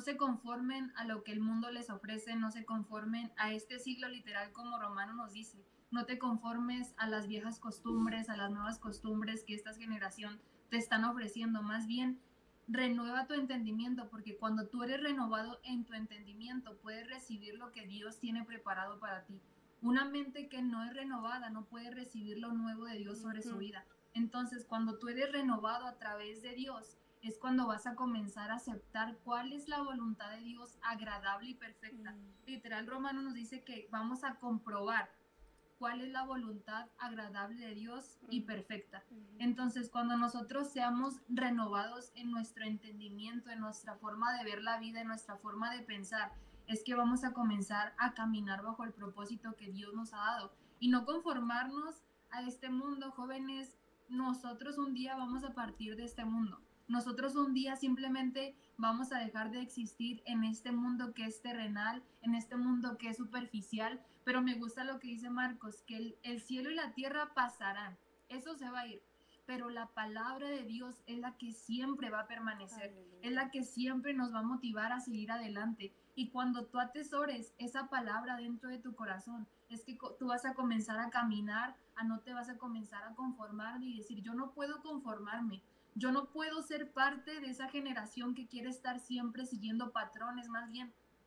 S4: a lo que el mundo les ofrece, no se conformen a este siglo literal como Romano nos dice. No te conformes a las viejas costumbres, a las nuevas costumbres que esta generación te están ofreciendo. Más bien, renueva tu entendimiento, porque cuando tú eres renovado en tu entendimiento, puedes recibir lo que Dios tiene preparado para ti. Una mente que no es renovada no puede recibir lo nuevo de Dios sobre su vida. Entonces, cuando tú eres renovado a través de Dios, es cuando vas a comenzar a aceptar cuál es la voluntad de Dios agradable y perfecta. Literal, Romano nos dice que vamos a comprobar cuál es la voluntad agradable de Dios y perfecta. Entonces, cuando nosotros seamos renovados en nuestro entendimiento, en nuestra forma de ver la vida, en nuestra forma de pensar, es que vamos a comenzar a caminar bajo el propósito que Dios nos ha dado y no conformarnos a este mundo. Jóvenes, nosotros un día vamos a partir de este mundo. Nosotros un día simplemente vamos a dejar de existir en este mundo que es terrenal, en este mundo que es superficial, pero me gusta lo que dice Marcos, que el cielo y la tierra pasarán, eso se va a ir, pero la palabra de Dios es la que siempre va a permanecer, es la que siempre nos va a motivar a seguir adelante. Y cuando tú atesores esa palabra dentro de tu corazón, es que tú vas a comenzar a caminar, no te vas a comenzar a conformar y decir, yo no puedo conformarme. Yo no puedo ser parte de esa generación que quiere estar siempre siguiendo patrones. Más bien,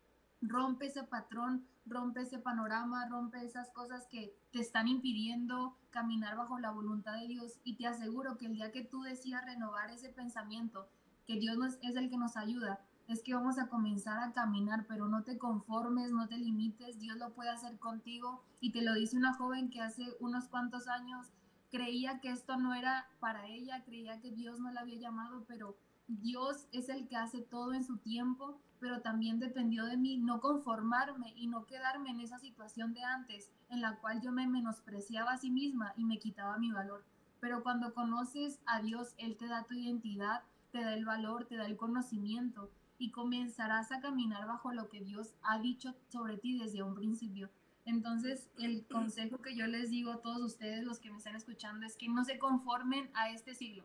S4: rompe ese patrón, rompe ese panorama, rompe esas cosas que te están impidiendo caminar bajo la voluntad de Dios. Y te aseguro que el día que tú decidas renovar ese pensamiento, que Dios es el que nos ayuda, es que vamos a comenzar a caminar, pero no te conformes, no te limites, Dios lo puede hacer contigo. Y te lo dice una joven que hace unos cuantos años creía que esto no era para ella, creía que Dios no la había llamado, pero Dios es el que hace todo en su tiempo, pero también dependió de mí no conformarme y no quedarme en esa situación de antes, en la cual yo me menospreciaba a sí misma y me quitaba mi valor. Pero cuando conoces a Dios, Él te da tu identidad, te da el valor, te da el conocimiento y comenzarás a caminar bajo lo que Dios ha dicho sobre ti desde un principio. Entonces, el consejo que yo les digo a todos ustedes, los que me están escuchando, es que no se conformen a este siglo.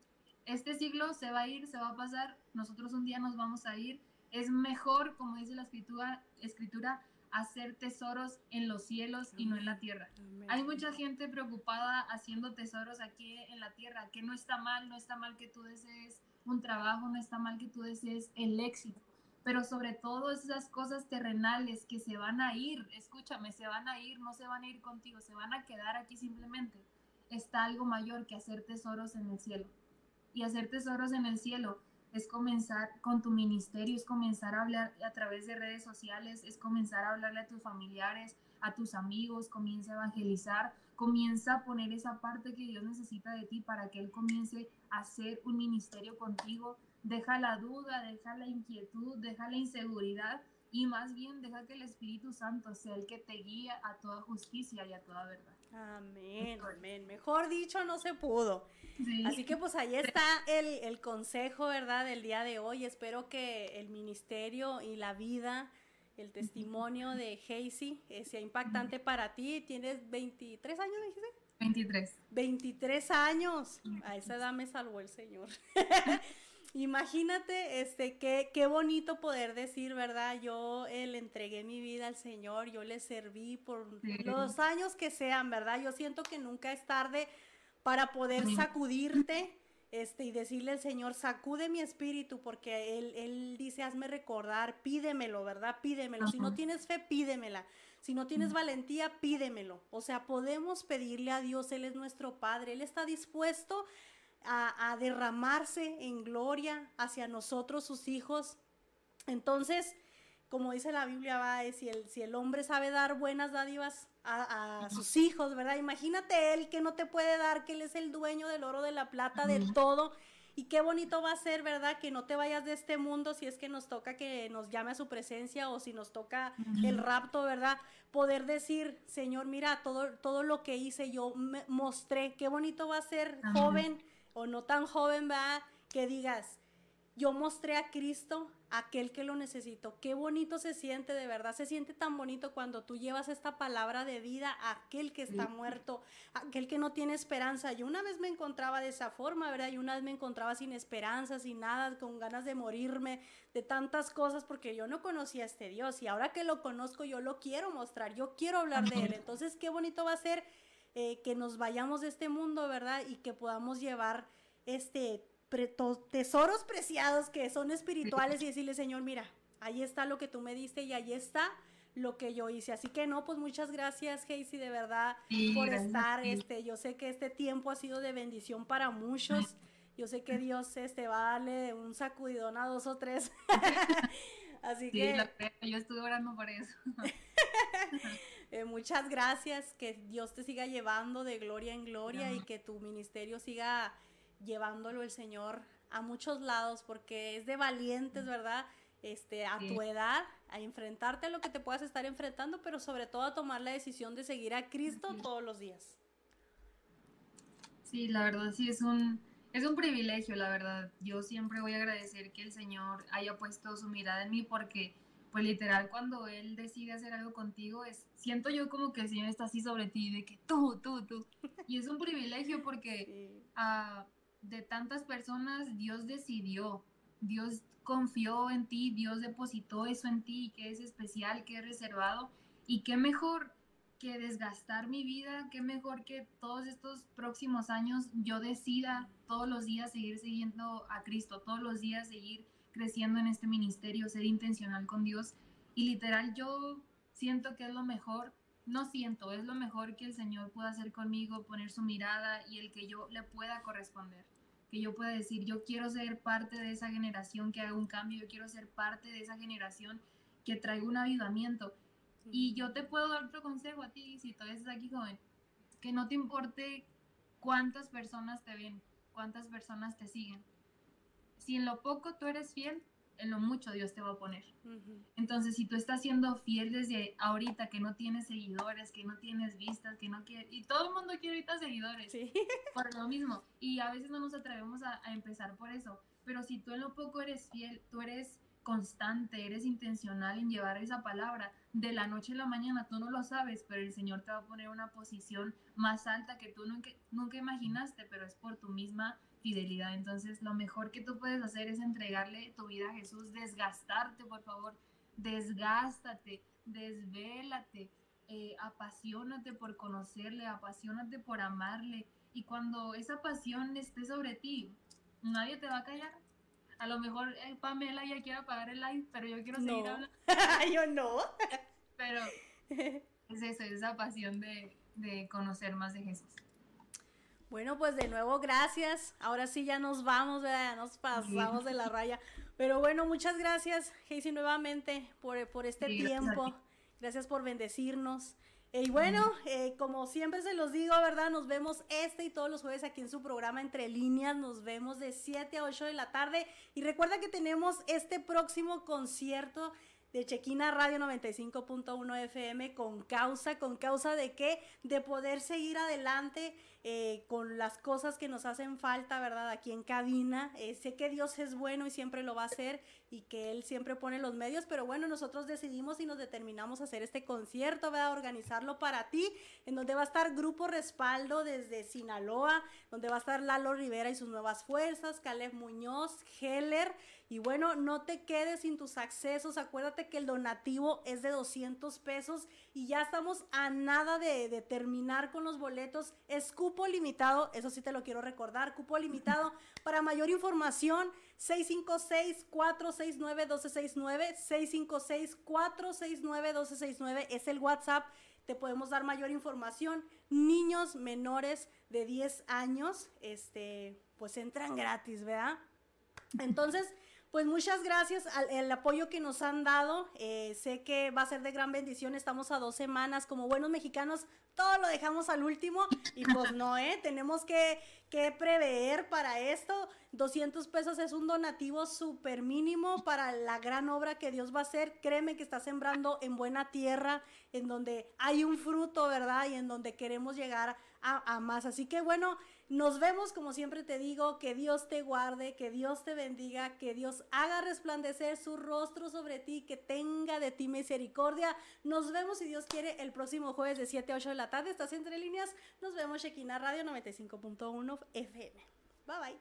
S4: Este siglo se va a ir, se va a pasar, nosotros un día nos vamos a ir. Es mejor, como dice la escritura, hacer tesoros en los cielos y no en la tierra. Hay mucha gente preocupada haciendo tesoros aquí en la tierra, que no está mal, no está mal que tú desees un trabajo, no está mal que tú desees el éxito, pero sobre todo esas cosas terrenales que se van a ir, escúchame, se van a ir, no se van a ir contigo, se van a quedar aquí simplemente. Está algo mayor que hacer tesoros en el cielo. Y hacer tesoros en el cielo es comenzar con tu ministerio, es comenzar a hablar a través de redes sociales, es comenzar a hablarle a tus familiares, a tus amigos, comienza a evangelizar, comienza a poner esa parte que Dios necesita de ti para que Él comience a hacer un ministerio contigo. Deja la duda, deja la inquietud, deja la inseguridad y más bien deja que el Espíritu Santo sea el que te guíe a toda justicia y a toda verdad.
S3: Amén, amén. Mejor dicho, no se pudo.
S4: Sí.
S3: Así que pues ahí está el consejo, ¿verdad? Del día de hoy. Espero que el ministerio y la vida, el testimonio de Hazy sea impactante para ti. Tienes 23 años, ¿me dijiste?
S4: 23.
S3: 23 años. A esa edad me salvó el Señor. Imagínate, qué bonito poder decir, ¿verdad? Yo le entregué mi vida al Señor, yo le serví por los años que sean, ¿verdad? Yo siento que nunca es tarde para poder sacudirte, y decirle al Señor, sacude mi espíritu, porque Él dice, hazme recordar, pídemelo, ¿verdad? Pídemelo. Si no tienes fe, pídemela. Si no tienes valentía, pídemelo. O sea, podemos pedirle a Dios, Él es nuestro Padre, Él está dispuesto a derramarse en gloria hacia nosotros, sus hijos. Entonces, como dice la Biblia, va, si el hombre sabe dar buenas dádivas a sus hijos, ¿verdad? Imagínate Él que no te puede dar, que Él es el dueño del oro, de la plata, de todo. Y qué bonito va a ser, ¿verdad? Que no te vayas de este mundo si es que nos toca que nos llame a su presencia, o si nos toca el rapto, ¿verdad? Poder decir, Señor, mira, todo lo que hice yo me mostré. Qué bonito va a ser, joven o no tan joven, ¿verdad? Que digas, yo mostré a Cristo, aquel que lo necesitó. Qué bonito se siente, de verdad, se siente tan bonito cuando tú llevas esta palabra de vida a aquel que está muerto, aquel que no tiene esperanza. Yo una vez me encontraba de esa forma, ¿verdad? Y una vez me encontraba sin esperanza, sin nada, con ganas de morirme, de tantas cosas, porque yo no conocía a este Dios, y ahora que lo conozco, yo lo quiero mostrar, yo quiero hablar de Él. Entonces, qué bonito va a ser que nos vayamos de este mundo, ¿verdad? Y que podamos llevar tesoros preciados que son espirituales, y decirle, Señor, mira, ahí está lo que tú me diste y ahí está lo que yo hice. Así que no, pues muchas gracias, Hazy, de verdad, por estar. Yo sé que este tiempo ha sido de bendición para muchos. Yo sé que Dios va a darle un sacudidón a 2 o 3. Así que
S4: yo estuve orando por eso.
S3: Muchas gracias, que Dios te siga llevando de gloria en gloria, y que tu ministerio siga llevándolo el Señor a muchos lados, porque es de valientes, ¿verdad? A tu edad, a enfrentarte a lo que te puedas estar enfrentando, pero sobre todo a tomar la decisión de seguir a Cristo todos los días.
S4: Sí, la verdad sí es un privilegio, la verdad. Yo siempre voy a agradecer que el Señor haya puesto su mirada en mí, porque pues literal cuando Él decide hacer algo contigo, siento yo como que el Señor está así sobre ti, de que tú. Y es un privilegio porque de tantas personas Dios decidió, Dios confió en ti, Dios depositó eso en ti, que es especial, que es reservado. Y qué mejor que desgastar mi vida, qué mejor que todos estos próximos años yo decida todos los días seguir siguiendo a Cristo, todos los días seguir creciendo en este ministerio, ser intencional con Dios. Y literal yo siento que es lo mejor, es lo mejor que el Señor pueda hacer conmigo, poner su mirada y el que yo le pueda corresponder, que yo pueda decir, yo quiero ser parte de esa generación que haga un cambio, yo quiero ser parte de esa generación que traiga un avivamiento. Y yo te puedo dar otro consejo a ti, si todavía estás aquí joven, que no te importe cuántas personas te ven, cuántas personas te siguen. Si en lo poco tú eres fiel, en lo mucho Dios te va a poner. Entonces, si tú estás siendo fiel desde ahorita, que no tienes seguidores, que no tienes vistas, que no quieres, y todo el mundo quiere ahorita seguidores, por lo mismo, y a veces no nos atrevemos a empezar por eso, pero si tú en lo poco eres fiel, tú eres constante, eres intencional en llevar esa palabra, de la noche a la mañana, tú no lo sabes, pero el Señor te va a poner en una posición más alta que tú nunca imaginaste, pero es por tu misma fidelidad. Entonces, lo mejor que tú puedes hacer es entregarle tu vida a Jesús, desgastarte, por favor, desgástate, desvélate, apasionate por conocerle, apasionate por amarle, y cuando esa pasión esté sobre ti, nadie te va a callar. A lo mejor Pamela ya quiere apagar el live, pero yo quiero seguir hablando.
S3: Yo no.
S4: Pero es eso, esa pasión de conocer más de Jesús.
S3: Bueno, pues de nuevo, gracias. Ahora sí ya nos vamos, ¿verdad? Ya nos pasamos de la raya. Pero bueno, muchas gracias, Hazy, nuevamente por este tiempo. Gracias por bendecirnos. Y bueno, como siempre se los digo, ¿verdad? Nos vemos y todos los jueves aquí en su programa Entre Líneas. Nos vemos de 7 a 8 de la tarde. Y recuerda que tenemos este próximo concierto de Chequina Radio 95.1 FM ¿con causa de qué? De poder seguir adelante con las cosas que nos hacen falta, ¿verdad? Aquí en cabina. Sé que Dios es bueno y siempre lo va a hacer y que Él siempre pone los medios, pero bueno, nosotros decidimos y nos determinamos a hacer este concierto, ¿verdad? Organizarlo para ti, en donde va a estar Grupo Respaldo desde Sinaloa, donde va a estar Lalo Rivera y sus nuevas fuerzas, Caleb Muñoz, Heller, y bueno, no te quedes sin tus accesos, acuérdate que el donativo es de 200 pesos y ya estamos a nada de terminar con los boletos, es cupo limitado, eso sí te lo quiero recordar, cupo limitado. Para mayor información, 656-469-1269, 656-469-1269 es el WhatsApp, te podemos dar mayor información. Niños menores de 10 años, pues entran gratis, ¿verdad? Entonces, pues muchas gracias al apoyo que nos han dado, sé que va a ser de gran bendición, estamos a 2 semanas, como buenos mexicanos, todo lo dejamos al último, y pues no, tenemos que prever para esto. 200 pesos es un donativo súper mínimo para la gran obra que Dios va a hacer. Créeme que está sembrando en buena tierra, en donde hay un fruto, ¿verdad? Y en donde queremos llegar a más. Así que bueno, nos vemos, como siempre te digo, que Dios te guarde, que Dios te bendiga, que Dios haga resplandecer su rostro sobre ti, que tenga de ti misericordia. Nos vemos, si Dios quiere, el próximo jueves de 7 a 8 de la tarde. Estás Entre Líneas. Nos vemos, Chequina Radio 95.1 FM. Bye, bye.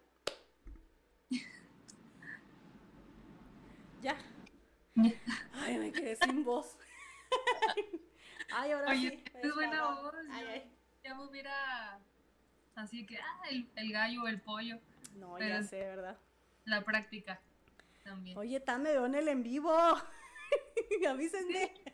S3: Ya. Ay, me quedé sin voz. Ay, ahora
S4: Oye,
S3: sí.
S4: es buena voz.
S3: Ay.
S4: Ya me hubiera... Así que, el gallo, el pollo.
S3: No,
S4: pero
S3: ya sé, ¿verdad?
S4: La práctica también.
S3: Oye, me veo en el en vivo. Avísenme.
S4: Sí.